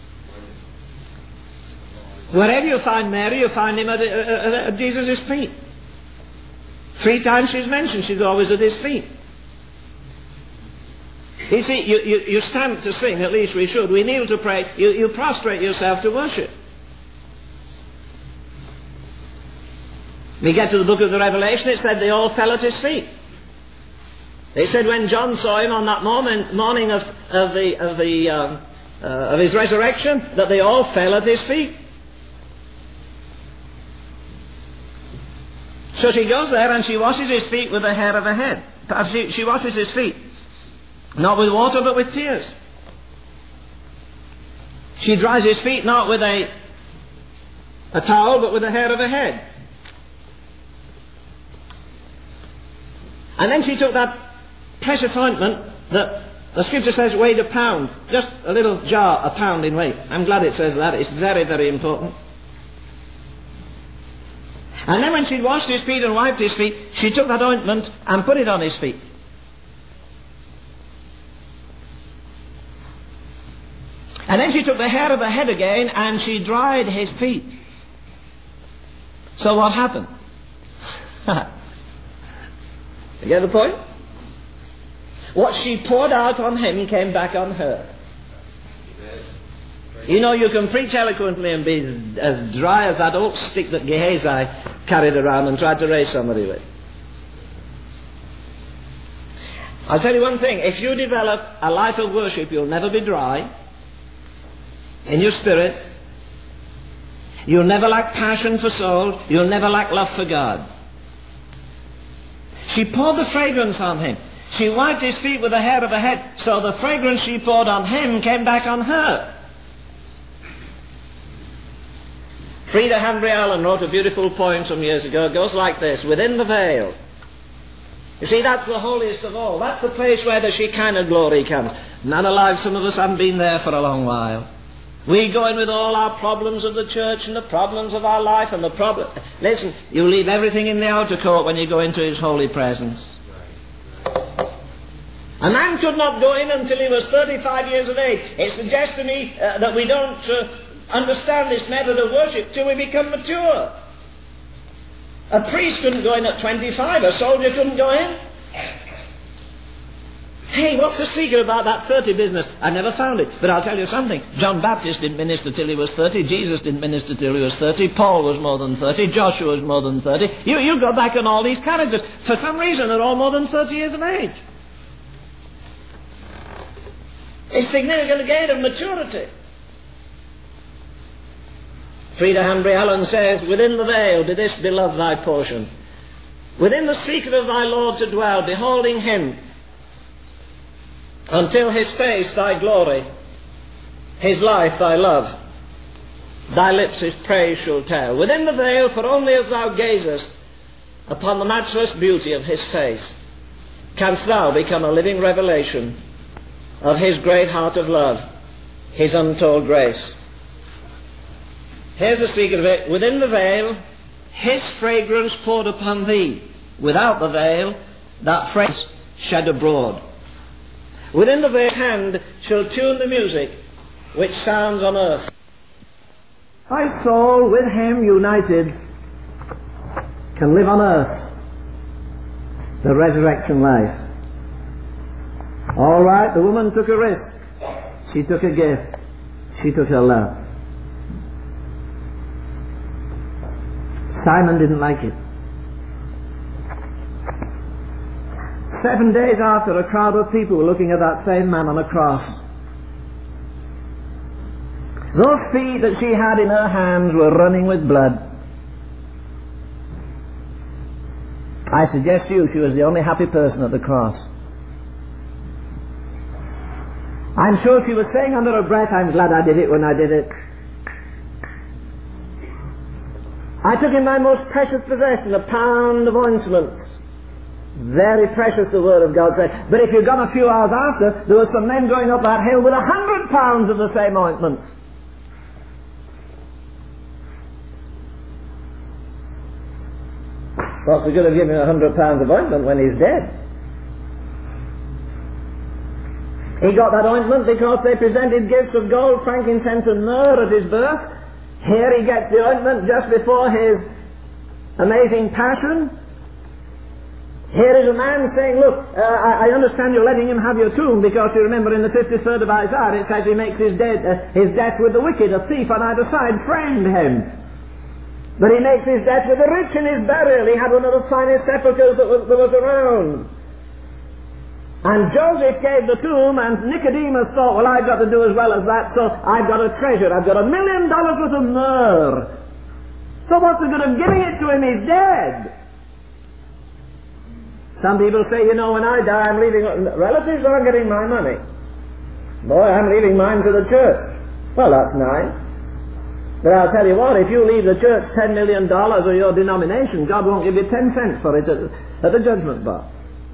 Wherever you find Mary, you find him at Jesus' feet. 3 times she's mentioned, she's always at his feet. You see, you stand to sing, at least we should. We kneel to pray. You prostrate yourself to worship. We get to the book of the Revelation, it said they all fell at his feet. They said when John saw him on that morning of his resurrection, that they all fell at his feet. So she goes there and she washes his feet with the hair of her head. She washes his feet. Not with water, but with tears. She dries his feet not with a towel, but with the hair of her head. And then she took that precious ointment that the scripture says weighed a pound. Just a little jar, a pound in weight. I'm glad it says that. It's very, very important. And then when she'd washed his feet and wiped his feet, she took that ointment and put it on his feet. And then she took the hair of her head again and she dried his feet. So what happened? You get the point? What she poured out on him came back on her. You know, you can preach eloquently and be as dry as that old stick that Gehazi carried around and tried to raise somebody with. I'll tell you one thing. If you develop a life of worship, you'll never be dry in your spirit. You'll never lack passion for souls. You'll never lack love for God. She poured the fragrance on him. She wiped his feet with the hair of her head, so the fragrance she poured on him came back on her. Frida Hanbury Allen wrote a beautiful poem some years ago. It goes like this: within the veil. You see, that's the holiest of all. That's the place where the Shekinah glory comes. None alive, some of us haven't been there for a long while. We go in with all our problems of the church and the problems of our life and the problem. Listen, you leave everything in the outer court when you go into his holy presence. A man could not go in until he was 35 years of age. It suggests to me that we don't understand this method of worship till we become mature. A priest couldn't go in at 25. A soldier couldn't go in. Hey, what's the secret about that 30 business? I never found it. But I'll tell you something. John Baptist didn't minister till he was 30. Jesus didn't minister till he was 30. Paul was more than 30. Joshua was more than 30. You go back on all these characters. For some reason, they're all more than 30 years of age. It's significant again of maturity. Frida Hanbury Allen says, within the veil be this beloved thy portion. Within the secret of thy Lord to dwell, beholding him, until his face thy glory, his life thy love, thy lips his praise shall tell. Within the veil, for only as thou gazest upon the matchless beauty of his face, canst thou become a living revelation of his great heart of love, his untold grace. Here's the secret of it. Within the veil, his fragrance poured upon thee. Without the veil, that fragrance shed abroad. Within the veil, hand shall tune the music which sounds on earth. My soul, with him united, can live on earth the resurrection life. All right, the woman took a risk. She took a gift. She took her love. Simon didn't like it. 7 days after, a crowd of people were looking at that same man on a cross. Those feet that she had in her hands were running with blood. I suggest to you she was the only happy person at the cross. I'm sure she was saying under her breath, I'm glad I did it when I did it. I took in my most precious possession, a pound of ointment. Very precious, the word of God said. But if you'd gone a few hours after, there were some men going up that hill with 100 pounds of the same ointment. What's the good of giving £100 of ointment when he's dead? He got that ointment because they presented gifts of gold, frankincense and myrrh at his birth. Here he gets the ointment just before his amazing passion. Here is a man saying, look, I understand you're letting him have your tomb because you remember in the 53rd of Isaiah it says he makes his death with the wicked, a thief on either side framed him. But he makes his death with the rich in his burial. He had one of the finest sepulchres that was around. And Joseph gave the tomb, and Nicodemus thought, well, I've got to do as well as that, so I've got a treasure. I've got $1 million worth of myrrh. So what's the good of giving it to him? He's dead. Some people say, you know, when I die, I'm leaving... Relatives aren't getting my money. Boy, I'm leaving mine to the church. Well, that's nice. But I'll tell you what, if you leave the church $10 million or your denomination, God won't give you 10 cents for it at the judgment box.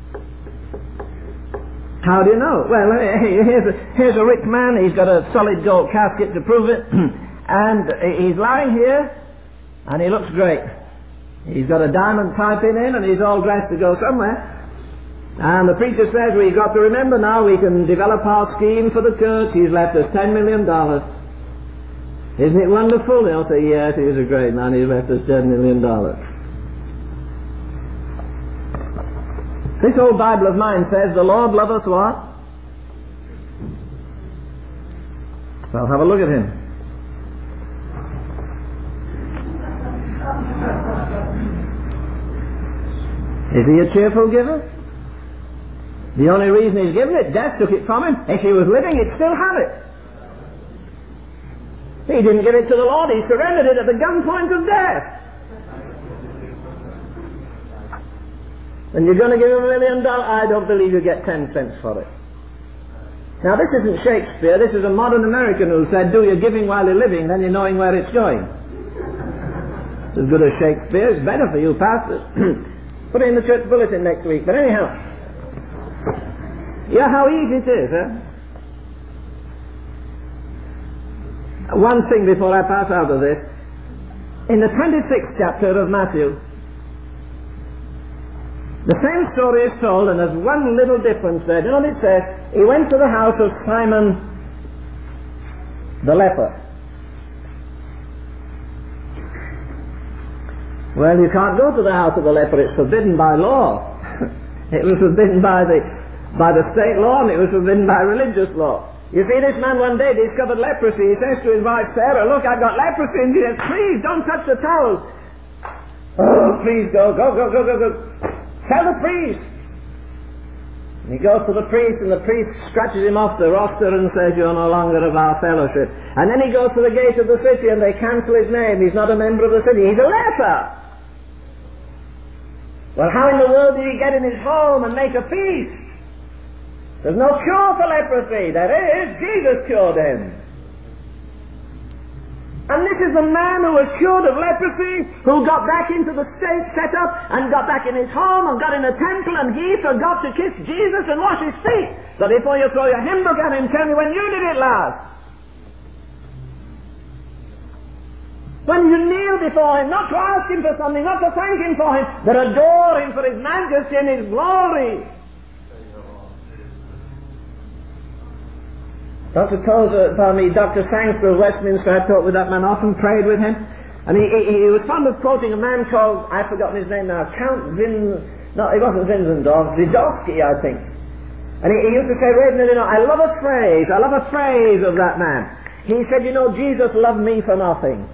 How do you know? Well, here's a rich man. He's got a solid gold casket to prove it. And he's lying here, and he looks great. He's got a diamond pipe in him, and he's all dressed to go somewhere. And the preacher says, we've got to remember now, we can develop our scheme for the church. He's left us $10 million. Isn't it wonderful? They'll say, yes, he was a great man. He's left us $10 million. This old Bible of mine says, the Lord loveth us what? Well, have a look at him. Is he a cheerful giver? The only reason he's given it, death took it from him. If he was living, he'd still have it. He didn't give it to the Lord, he surrendered it at the gunpoint of death. And you're going to give him $1 million? I don't believe you get 10 cents for it. Now this isn't Shakespeare, this is a modern American who said, do your giving while you're living, then you're knowing where it's going. It's as good as Shakespeare, it's better for you pastors. Put it in the church bulletin next week. But anyhow, yeah, how easy it is, eh? One thing before I pass out of this. In the 26th chapter of Matthew, the same story is told, and there's one little difference there. You know what it says? He went to the house of Simon the leper. Well, you can't go to the house of the leper. It's forbidden by law. It was forbidden by the state law, and it was forbidden by religious law. You see, this man one day discovered leprosy. He says to his wife Sarah, look, I've got leprosy. And she says, please, don't touch the towels. Oh, please, go. Tell the priest. And he goes to the priest, and the priest scratches him off the roster and says, you're no longer of our fellowship. And then he goes to the gate of the city, and they cancel his name. He's not a member of the city. He's a leper. Well, how in the world did he get in his home and make a feast? There's no cure for leprosy. There is. Jesus cured him. And this is a man who was cured of leprosy, who got back into the state set up, and got back in his home, and got in a temple, and he forgot to kiss Jesus and wash his feet. So before you throw your hymn book at him, tell me when you did it last. When you kneel before him, not to ask him for something, not to thank him for him, but adore him for his majesty and his glory. Dr. Sangster of Westminster, I talked with that man, often prayed with him, and he was fond of quoting a man called, I've forgotten his name now, it wasn't Zinzendorf, Zidowski, I think. And he used to say, I love a phrase of that man. He said, Jesus loved me for nothing.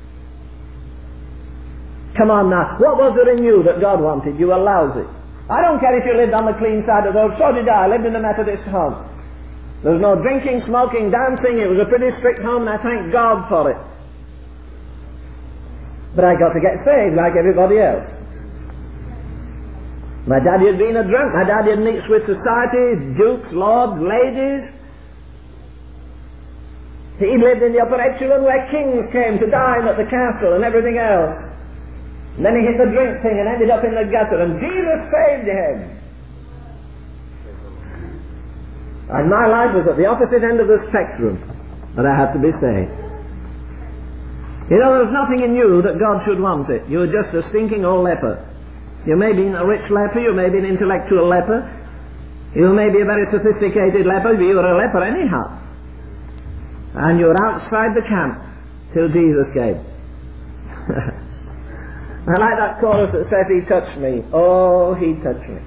Come on now, what was it in you that God wanted? You were lousy. I don't care if you lived on the clean side of the road, so did I. I lived in a Methodist home. There was no drinking, smoking, dancing. It was a pretty strict home, and I thank God for it. But I got to get saved like everybody else. My daddy had been a drunk. My daddy had mixed with society, dukes, lords, ladies. He lived in the upper echelon where kings came to dine at the castle and everything else. And then he hit the drink thing and ended up in the gutter, and Jesus saved him. And my life was at the opposite end of the spectrum, but I had to be saved. There was nothing in you that God should want it. You were just a stinking old leper. You may be a rich leper, you may be an intellectual leper, you may be a very sophisticated leper, but you were a leper anyhow. And you were outside the camp till Jesus came. I like that chorus that says, He touched me. Oh, He touched me.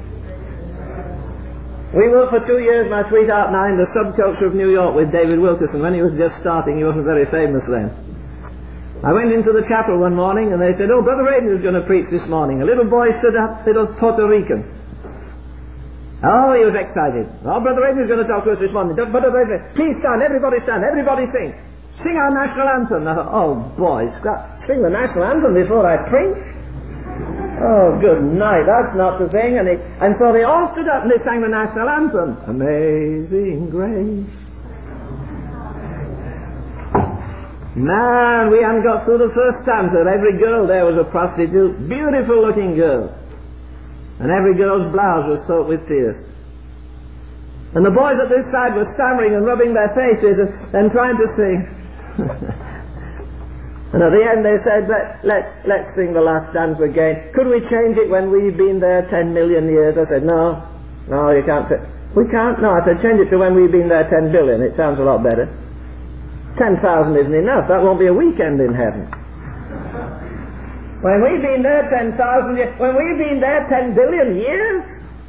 We worked for 2 years, my sweetheart and I, in the subculture of New York with David Wilkerson. When he was just starting, he wasn't very famous then. I went into the chapel one morning and they said, oh, Brother Raven is going to preach this morning. A little boy stood up, little Puerto Rican. Oh, he was excited. Oh, Brother Raven is going to talk to us this morning. Brother Raven, please stand, everybody sing. Sing our national anthem. I thought, oh boy, sing the national anthem before I preach? Oh, good night, that's not the thing. And so they all stood up and they sang the national anthem. Amazing Grace. Man, we hadn't got through the first stanza. Every girl there was a prostitute, beautiful looking girl. And every girl's blouse was soaked with tears. And the boys at this side were stammering and rubbing their faces and trying to sing. And at the end they said, let's sing the last stanza again. Could we change it when we've been there 10 million years? I said, no, you can't. We can't? No, I said, change it to when we've been there 10 billion. It sounds a lot better. 10,000 isn't enough. That won't be a weekend in heaven. When we've been there 10,000 years, when we've been there 10 billion years?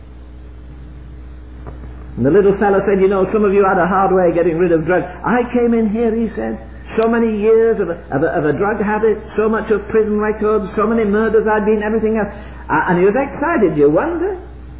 And the little fellow said, you know, some of you had a hard way getting rid of drugs. I came in here, he said, so many years of a drug habit, so much of prison records, so many murders I'd been, everything else. And he was excited, you wonder?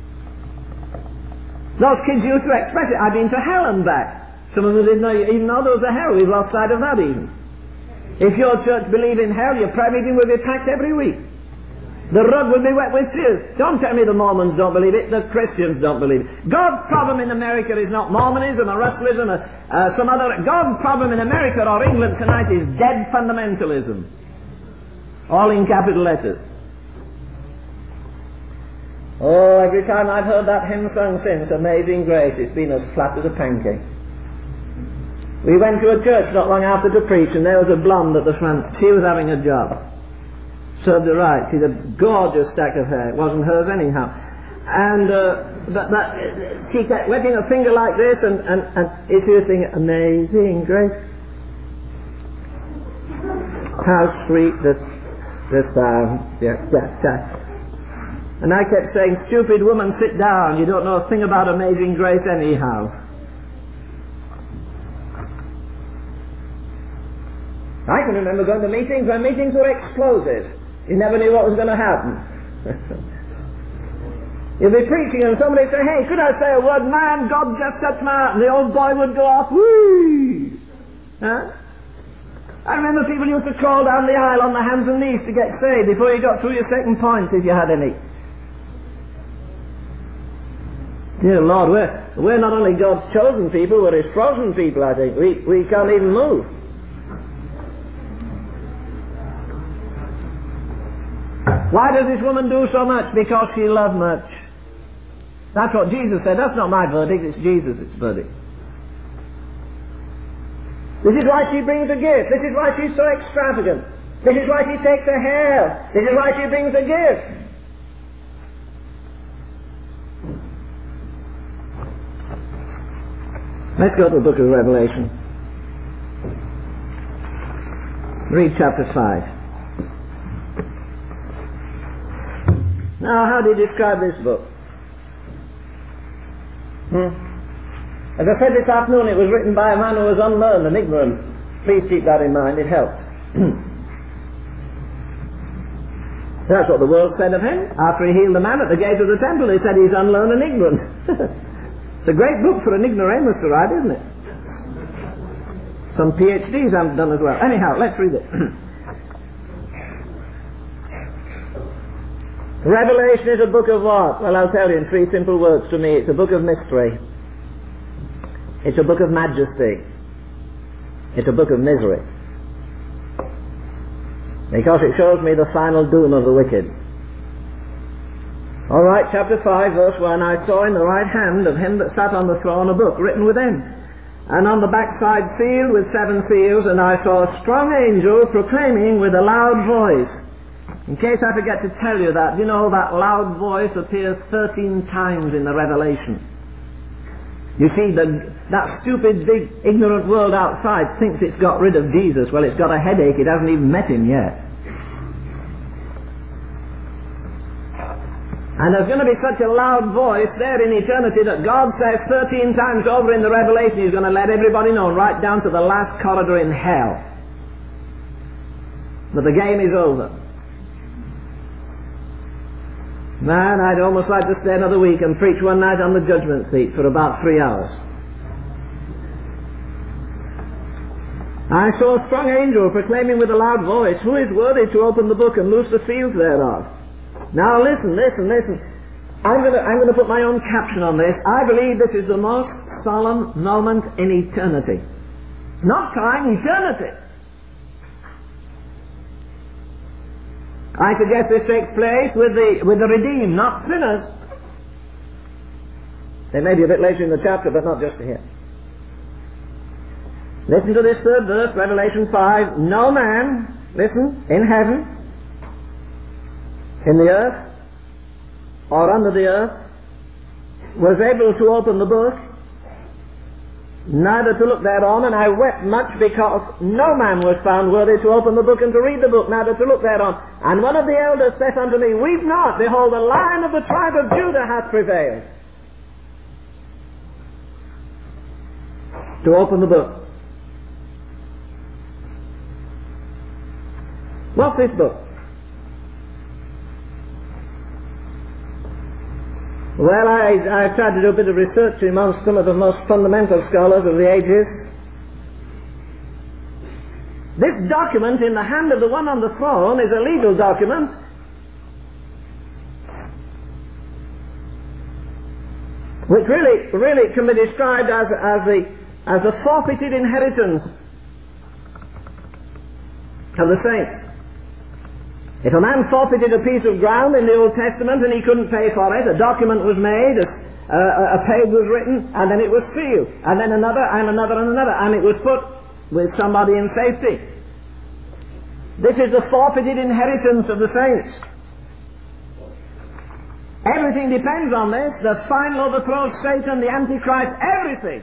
Those kids used to express it. I've been to hell and back. Some of them didn't even know there was a hell. We've lost sight of that even. If your church believed in hell, your prayer meeting would be packed every week. The rug would be wet with tears. Don't tell me the Mormons don't believe it. The Christians don't believe it. God's problem in America is not Mormonism or Russellism or some other. God's problem in America or England tonight is dead fundamentalism. All in capital letters. Oh, every time I've heard that hymn sung since, Amazing Grace, it's been as flat as a pancake. We went to a church not long after to preach, and there was a blonde at the front. She was having a job. Served her right. She had a gorgeous stack of hair. It wasn't hers anyhow. And she kept wetting her finger like this, and if you were singing Amazing Grace, how sweet the sound. Yeah. And I kept saying, stupid woman, sit down. You don't know a thing about Amazing Grace anyhow. I can remember going to meetings when meetings were explosive. You never knew what was going to happen. You'd be preaching and somebody would say, hey, could I say a word? Man, God just touched my heart. And the old boy would go off, whee! Huh? I remember people used to crawl down the aisle on their hands and knees to get saved before you got through your second point, if you had any. Dear Lord, we're not only God's chosen people, we're His frozen people, I think. We can't even move. Why does this woman do so much? Because she loved much. That's what Jesus said. That's not my verdict, it's Jesus' verdict. This is why she brings a gift. This is why she's so extravagant. This is why she takes her hair. This is why she brings a gift. Let's go to the book of Revelation. Read chapter 5. Now, how do you describe this book? As I said this afternoon, it was written by a man who was unlearned and ignorant. Please keep that in mind, it helped. That's what the world said of him. After he healed the man at the gate of the temple, they said he's unlearned and ignorant. It's a great book for an ignoramus to write, isn't it? Some PhDs haven't done as well. Anyhow, let's read it. Revelation is a book of what? Well, I'll tell you in 3 simple words to me. It's a book of mystery. It's a book of majesty. It's a book of misery. Because it shows me the final doom of the wicked. Alright, chapter 5, verse 1. I saw in the right hand of him that sat on the throne a book written within, and on the backside sealed with 7 seals, and I saw a strong angel proclaiming with a loud voice, In case I forget to tell you that, you know that loud voice appears 13 times in the Revelation. You see, that stupid, big, ignorant world outside thinks it's got rid of Jesus. Well, it's got a headache. It hasn't even met him yet. And there's going to be such a loud voice there in eternity that God says 13 times over in the Revelation He's going to let everybody know, right down to the last corridor in hell, that the game is over. Man, I'd almost like to stay another week and preach one night on the judgment seat for about 3 hours. I saw a strong angel proclaiming with a loud voice, "Who is worthy to open the book and loose the seals thereof?" Now listen. I'm going to put my own caption on this. I believe this is the most solemn moment in eternity. Not time, eternity. I suggest this takes place with the redeemed, not sinners. They may be a bit later in the chapter, but not just here. Listen to this third verse, Revelation 5. No man, listen, in heaven, in the earth, or under the earth, was able to open the book, neither to look thereon, and I wept much because no man was found worthy to open the book and to read the book, neither to look thereon. And one of the elders saith unto me, Weep not, behold, the Lion of the tribe of Judah hath prevailed to open the book. What's this book? Well, I've tried to do a bit of research amongst some of the most fundamental scholars of the ages. This document in the hand of the one on the throne is a legal document. Which really can be described as the forfeited inheritance of the saints. If a man forfeited a piece of ground in the Old Testament and he couldn't pay for it, a document was made, a page was written, and then it was sealed, and then another, and another, and another, and it was put with somebody in safety. This is the forfeited inheritance of the saints. Everything depends on this. The final overthrow of Satan, the Antichrist, everything.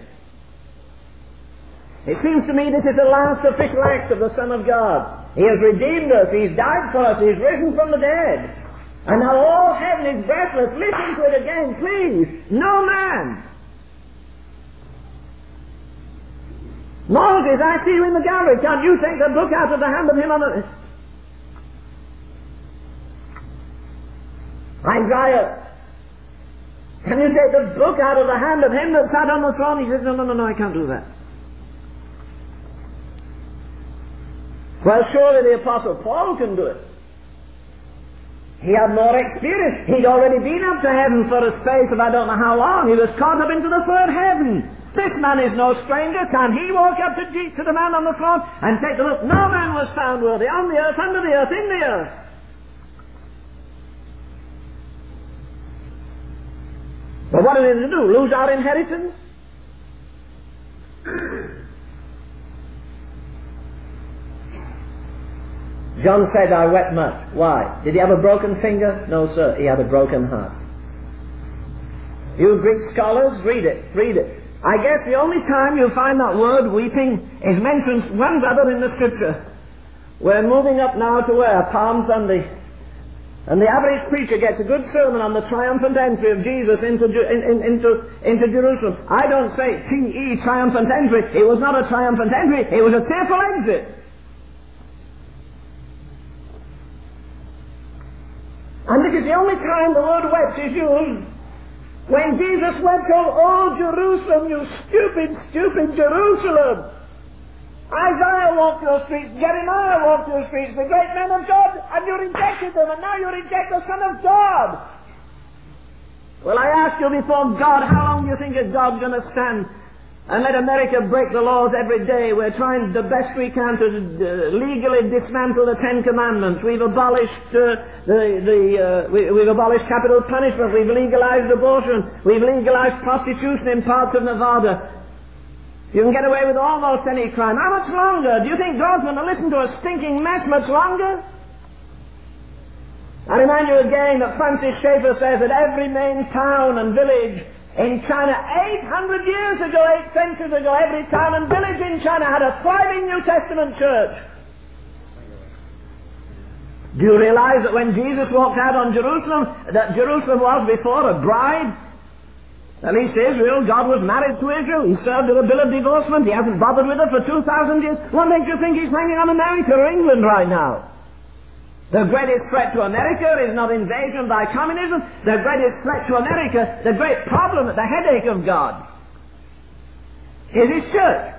It seems to me this is the last official act of the Son of God. He has redeemed us. He's died for us. He's risen from the dead. And now all heaven is breathless. Listen to it again, please. No man. Moses, I see you in the gallery. Can't you take the book out of the hand of him on the... Isaiah, can you take the book out of the hand of him that sat on the throne? He says, no, I can't do that. Well, surely the Apostle Paul can do it. He had more experience. He'd already been up to heaven for a space of I don't know how long. He was caught up into the third heaven. This man is no stranger. Can he walk up to the man on the throne and take the look? No man was found worthy on the earth, under the earth, in the earth. But what are we to do? Lose our inheritance? John said, I wept much. Why? Did he have a broken finger? No, sir. He had a broken heart. You Greek scholars, read it. I guess the only time you'll find that word weeping is mentioned once other in the Scripture. We're moving up now to where? Palm Sunday. And the average preacher gets a good sermon on the triumphant entry of Jesus into Jerusalem. I don't say T-E, triumphant entry. It was not a triumphant entry. It was a tearful exit. And this is the only time the word wept is used. When Jesus wept, oh Jerusalem, you stupid Jerusalem. Isaiah walked your streets, Jeremiah walked your streets, the great men of God, and you rejected them, and now you reject the Son of God. Well, I ask you before God, how long do you think a God's going to stand and let America break the laws every day? We're trying the best we can to legally dismantle the Ten Commandments. We've abolished we've abolished capital punishment. We've legalized abortion. We've legalized prostitution in parts of Nevada. You can get away with almost any crime. How much longer? Do you think God's going to listen to a stinking mess much longer? I remind you again that Francis Schaeffer says that every main town and village in China 800 years ago, 8 centuries ago, every town and village in China had a thriving New Testament church. Do you realize that when Jesus walked out on Jerusalem, that Jerusalem was before a bride? At least Israel, God was married to Israel. He served her a bill of divorcement. He hasn't bothered with her for 2,000 years. What makes you think he's hanging on America or England right now? The greatest threat to America is not invasion by communism. The greatest threat to America, the great problem, the headache of God, is His church.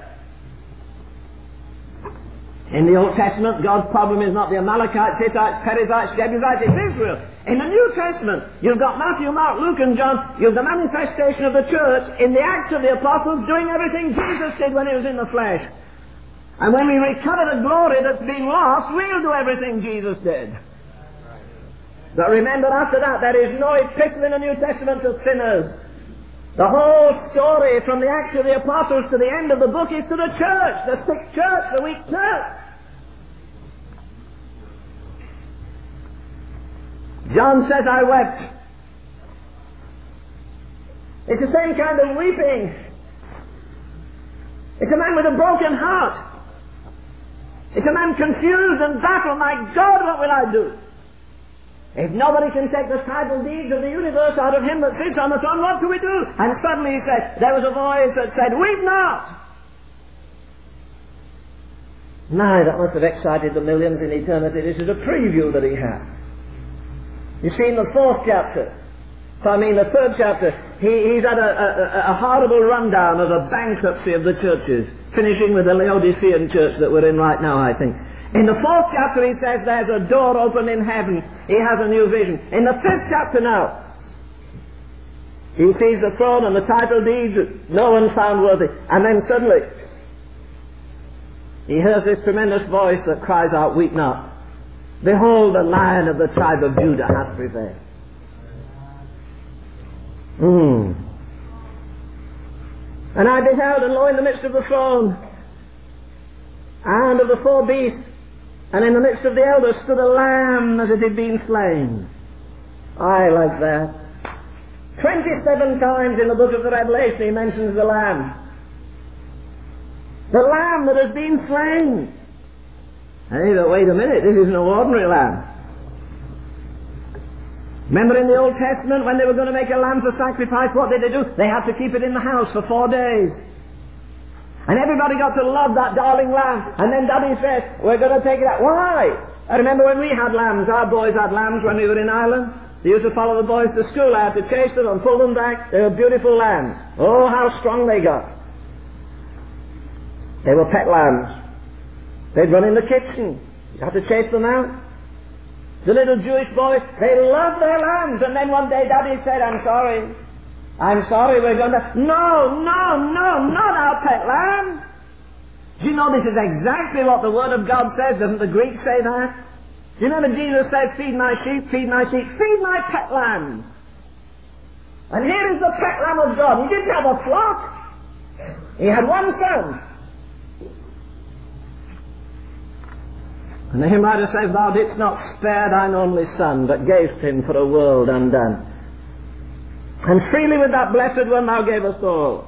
In the Old Testament, God's problem is not the Amalekites, Hittites, Perizzites, Jebusites, it's Israel. In the New Testament, you've got Matthew, Mark, Luke and John. You've the manifestation of the church in the Acts of the Apostles doing everything Jesus did when He was in the flesh. And when we recover the glory that's been lost, we'll do everything Jesus did. But remember, after that, there is no epistle in the New Testament to sinners. The whole story from the Acts of the Apostles to the end of the book is to the church, the sick church, the weak church. John says, I wept. It's the same kind of weeping. It's a man with a broken heart. It's a man confused and baffled. My God, what will I do? If nobody can take the title deeds of the universe out of Him that sits on the throne, what do we do? And suddenly He said, there was a voice that said, weep not! My, that must have excited the millions in eternity. This is a preview that He had. You see, in the third chapter, he's had a horrible rundown of the bankruptcy of the churches, finishing with the Laodicean church that we're in right now, I think. In the 4th chapter, he says there's a door open in heaven. He has a new vision. In the 5th chapter now, he sees the throne and the title deeds that no one found worthy. And then suddenly, he hears this tremendous voice that cries out, weep not. Behold, the Lion of the tribe of Judah has prevailed. And I beheld, and lo, in the midst of the throne, and of the 4 beasts, and in the midst of the elders stood a lamb as it had been slain. I like that. 27 times in the book of the Revelation he mentions the lamb. The lamb that has been slain. Hey, but wait a minute, this is no ordinary lamb. Remember in the Old Testament when they were going to make a lamb for sacrifice, what did they do? They had to keep it in the house for 4 days. And everybody got to love that darling lamb. And then Daddy said, we're going to take it out. Why? I remember when we had lambs, our boys had lambs when we were in Ireland. They used to follow the boys to school. I had to chase them and pull them back. They were beautiful lambs. Oh, how strong they got. They were pet lambs. They'd run in the kitchen. You had to chase them out. The little Jewish boys, they loved their lambs. And then one day Daddy said, I'm sorry, we're going to... No, not our pet lamb. Do you know this is exactly what the Word of God says? Doesn't the Greek say that? Do you know that Jesus says, feed my sheep, feed my sheep, feed my pet lambs. And here is the pet lamb of God. He didn't have a flock. He had one son. And the hymn writer says, thou didst not spare thine only son, but gavest him for a world undone. And freely with that blessed one thou gavest all.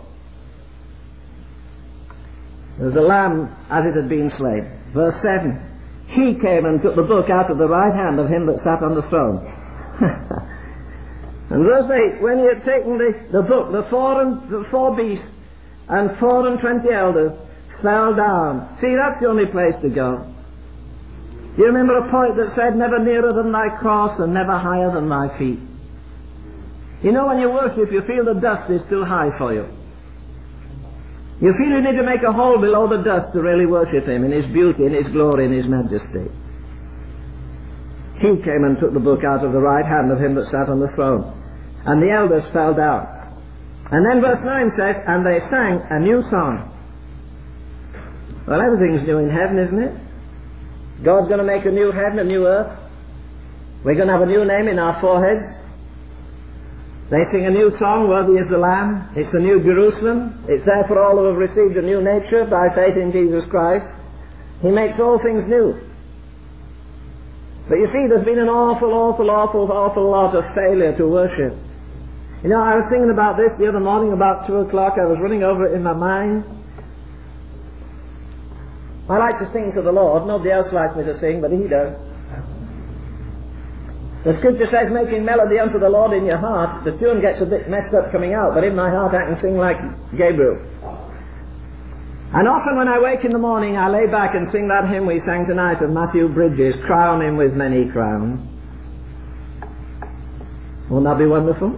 There was a lamb as it had been slain. Verse 7. He came and took the book out of the right hand of him that sat on the throne. And verse 8. When he had taken the book, the 4 beasts and 24 elders fell down. See, that's the only place to go. You remember a poet that said, never nearer than thy cross and never higher than thy feet. You know, when you worship, you feel the dust is too high for you. You feel you need to make a hole below the dust to really worship Him in His beauty, in His glory, in His majesty. He came and took the book out of the right hand of him that sat on the throne. And the elders fell down. And then verse 9 says, and they sang a new song. Well, everything's new in heaven, isn't it? God's going to make a new heaven, a new earth. We're going to have a new name in our foreheads. They sing a new song, worthy is the Lamb. It's a new Jerusalem. It's there for all who have received a new nature by faith in Jesus Christ. He makes all things new. But you see, there's been an awful lot of failure to worship. You know, I was thinking about this the other morning about 2 o'clock. I was running over it in my mind. I like to sing to the Lord. Nobody else likes me to sing, but He does. The scripture says, making melody unto the Lord in your heart. The tune gets a bit messed up coming out, but in my heart I can sing like Gabriel. And often when I wake in the morning, I lay back and sing that hymn we sang tonight of Matthew Bridges, Crown Him with Many Crowns. Won't that be wonderful?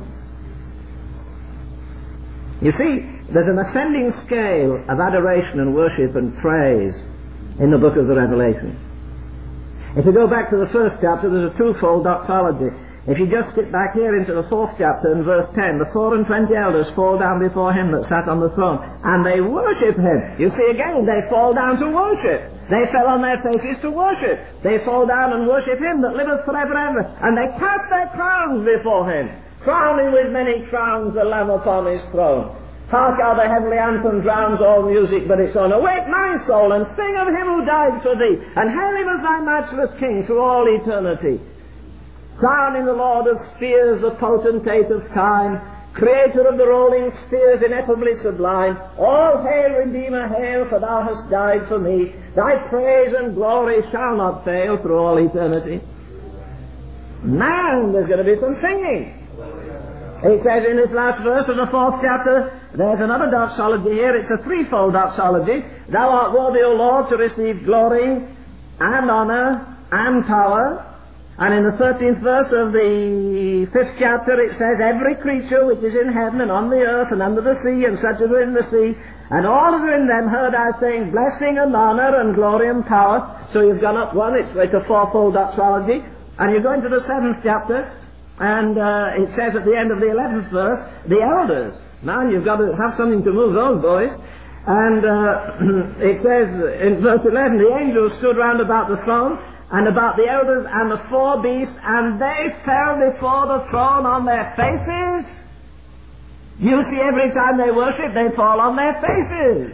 You see, there's an ascending scale of adoration and worship and praise in the book of the Revelation. If you go back to the first chapter, there's a twofold doxology. If you just skip back here into the 4th chapter and verse 10, the 24 elders fall down before Him that sat on the throne, and they worship Him. You see again, they fall down to worship. They fell on their faces to worship. They fall down and worship Him that liveth forever and ever. And they cast their crowns before Him, crowning with many crowns the Lamb upon His throne. Hark how the heavenly anthem drowns all music but its own. Awake my soul and sing of Him who died for thee, and hail Him as thy matchless King through all eternity. Crowning the Lord of spheres, the potentate of time, Creator of the rolling spheres, ineffably sublime. All hail, Redeemer, hail, for thou hast died for me. Thy praise and glory shall not fail through all eternity. Man, there's going to be some singing. He says in this last verse of the 4th chapter, there's another doxology here. It's a threefold doxology. Thou art worthy, O Lord, to receive glory and honor and power. And in the 13th verse of the 5th chapter it says, every creature which is in heaven and on the earth and under the sea and such as are in the sea, and all that are in them heard I saying, blessing and honor and glory and power. So you've gone up one, it's like a fourfold doxology. And you go into the 7th chapter, and it says at the end of the 11th verse, the elders. Man, you've got to have something to move those boys. And it says in verse 11, the angels stood round about the throne, and about the elders and the 4 beasts, and they fell before the throne on their faces. You see, every time they worship, they fall on their faces.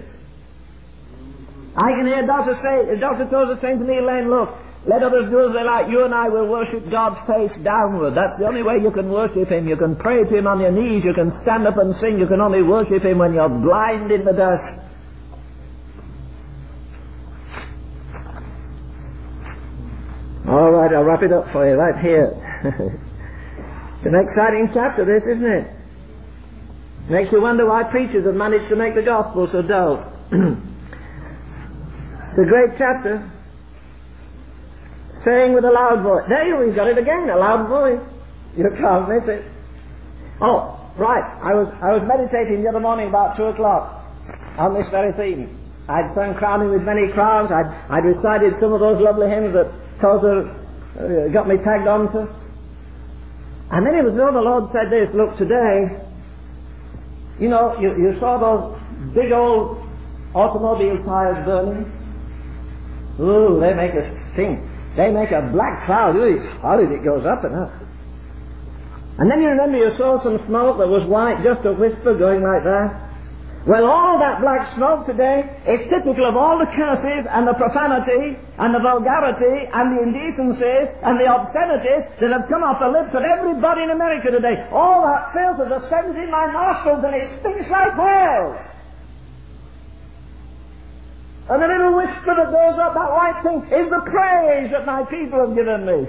I can hear Dr. Tozer saying to me, Elaine, look, let others do as they like. You and I will worship God's face downward. That's the only way you can worship Him. You can pray to Him on your knees. You can stand up and sing. You can only worship Him when you're blind in the dust. All right, I'll wrap it up for you right here. It's an exciting chapter, this, isn't it? Makes you wonder why preachers have managed to make the gospel so dull. It's a great chapter. Saying with a loud voice. There we've got it again, a loud voice. You can't miss it. Oh, right. I was meditating the other morning about 2 o'clock on this very theme. I'd sung Crowning with Many Crowns. I'd recited some of those lovely hymns that Tozer got me tagged onto. And then it was though the Lord said this, look, today, you know, you saw those big old automobile tires burning? Ooh, they make us stink. They make a black cloud. Ooh, it's horrid, it goes up and up. And then you remember you saw some smoke that was white, just a whisper going like that. Well, all that black smoke today is typical of all the curses and the profanity and the vulgarity and the indecencies and the obscenities that have come off the lips of everybody in America today. All that filth has ascended in my nostrils and it stinks like hell. And the little whisper that goes up, that white thing, is the praise that my people have given me.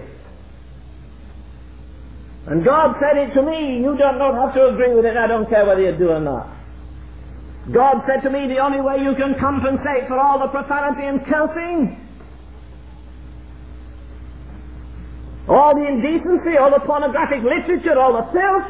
And God said it to me. You don't have to agree with it. I don't care whether you do or not. God said to me, the only way you can compensate for all the profanity and cursing, all the indecency, all the pornographic literature, all the filth,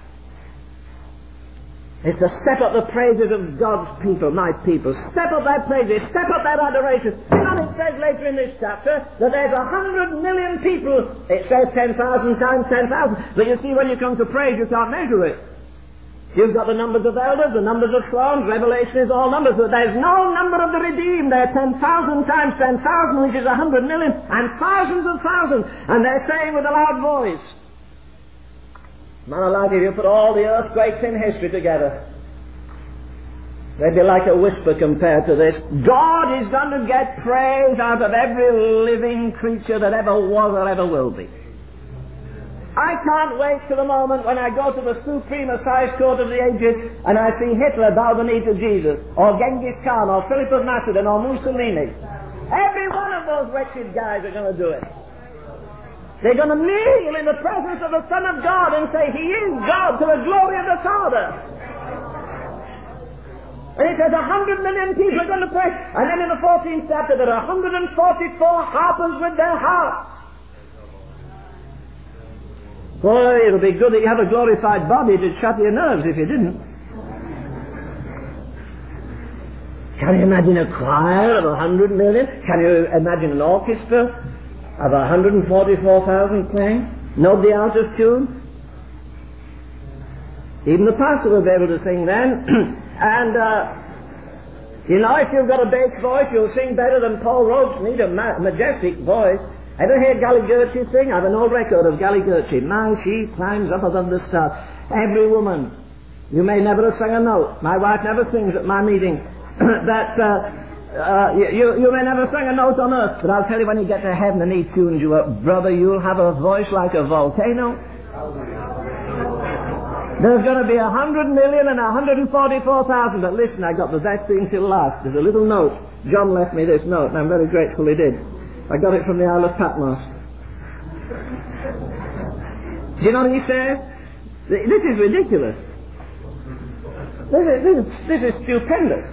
is to step up the praises of God's people, my people. Step up their praises, step up their adoration. And it says later in this chapter that there's 100 million people. It says 10,000 times 10,000. But you see, when you come to praise, you can't measure it. You've got the numbers of elders, the numbers of thrones. Revelation is all numbers, but there's no number of the redeemed. They're 10,000 times 10,000, which is 100 million, and thousands of thousands. And they're saying with a loud voice, man alive, if you put all the earthquakes in history together, They'd be like a whisper compared to this. God is going to get praise out of every living creature that ever was or ever will be. I can't wait for the moment when I go to the supreme assize court of the ages and I see Hitler bow the knee to Jesus, or Genghis Khan, or Philip of Macedon, or Mussolini. Every one of those wretched guys are going to do it. They're going to kneel in the presence of the Son of God and say, He is God, to the glory of the Father. And he says 100 million people are going to pray. And then in the 14th chapter there are 144 harpers with their harps. Boy, it'll be good that you have a glorified body to shut your nerves if you didn't. Can you imagine a choir of 100 million? Can you imagine an orchestra of 144,000 playing? Nobody out of tune? Even the pastor will be able to sing then. And, you know, if you've got a bass voice, you'll sing better than Paul Roach. Need a majestic voice. Ever hear Gally Gertrude sing? I have an old record of Gally Gertrude. My sheep climbs up above the stars. Every woman. You may never have sung a note. My wife never sings at my meetings. You may never sing a note on earth, but I'll tell you, when you get to heaven and He tunes you up, brother, you'll have a voice like a volcano. There's going to be 100 million and 144,000. But listen, I got the best thing till last. There's a little note. John left me this note, and I'm very grateful he did. I got it from the Isle of Patmos. Do you know what he says? This is ridiculous. This is stupendous.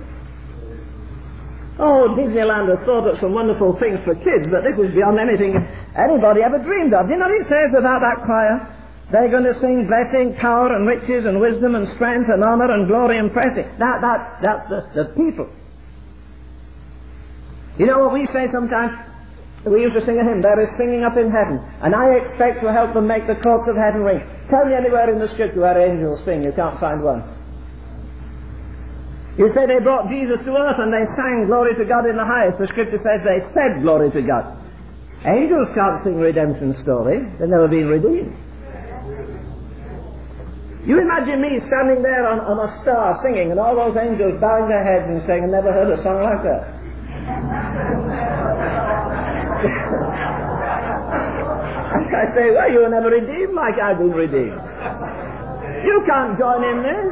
Oh, Disneyland has thought up some wonderful things for kids, but this is beyond anything anybody ever dreamed of. Do you know what he says about that choir? They're going to sing blessing, power and riches and wisdom and strength and honor and glory and praise. That's the people. You know what we say sometimes? We used to sing a hymn, there is singing up in heaven, and I expect to help them make the courts of heaven ring. Tell me anywhere in the scripture where angels sing. You can't find one. You say they brought Jesus to earth and they sang glory to God in the highest. The scripture says they said glory to God. Angels can't sing redemption story. They've never been redeemed. You imagine me standing there on a star singing and all those angels bowing their heads and saying, I never heard a song like that. I say, well, you were never redeemed like I've been redeemed. You can't join in this.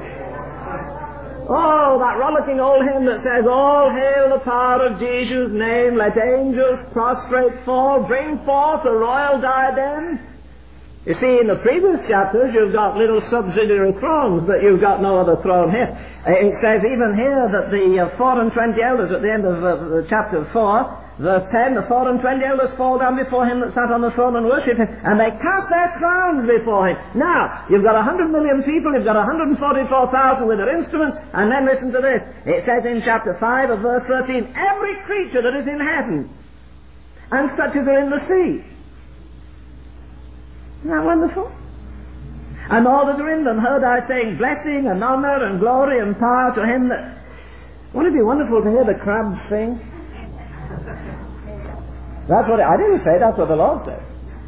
Oh, that rollicking old hymn that says, all hail the power of Jesus' name, let angels prostrate fall, bring forth a royal diadem. You see, in the previous chapters, you've got little subsidiary thrones, but you've got no other throne here. It says even here that the 4 and 20 elders at the end of chapter 4, verse 10, the 4 and 20 elders fall down before Him that sat on the throne and worship Him, and they cast their crowns before Him. Now, you've got 100 million people, you've got 144,000 with their instruments, and then listen to this. It says in chapter 5 of verse 13, every creature that is in heaven, and such as are in the sea. Isn't that wonderful? And all that are in them heard I saying, blessing and honor and glory and power to Him that... Wouldn't it be wonderful to hear the crabs sing? That's what I didn't say, that's what the Lord said.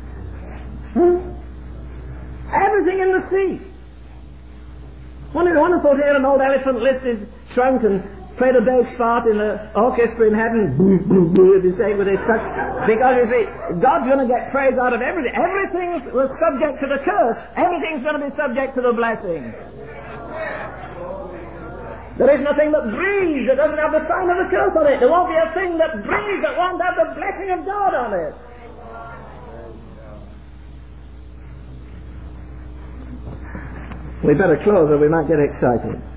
Everything in the sea. Wouldn't it be wonderful to hear an old elephant lift his trunk and play the bass part in the orchestra in heaven? If you say with his trunk. Because you see, God's going to get praise out of everything. Everything was subject to the curse. Everything's going to be subject to the blessing. There is nothing that breathes that doesn't have the sign of the curse on it. There won't be a thing that breathes that won't have the blessing of God on it. We better close or we might get excited.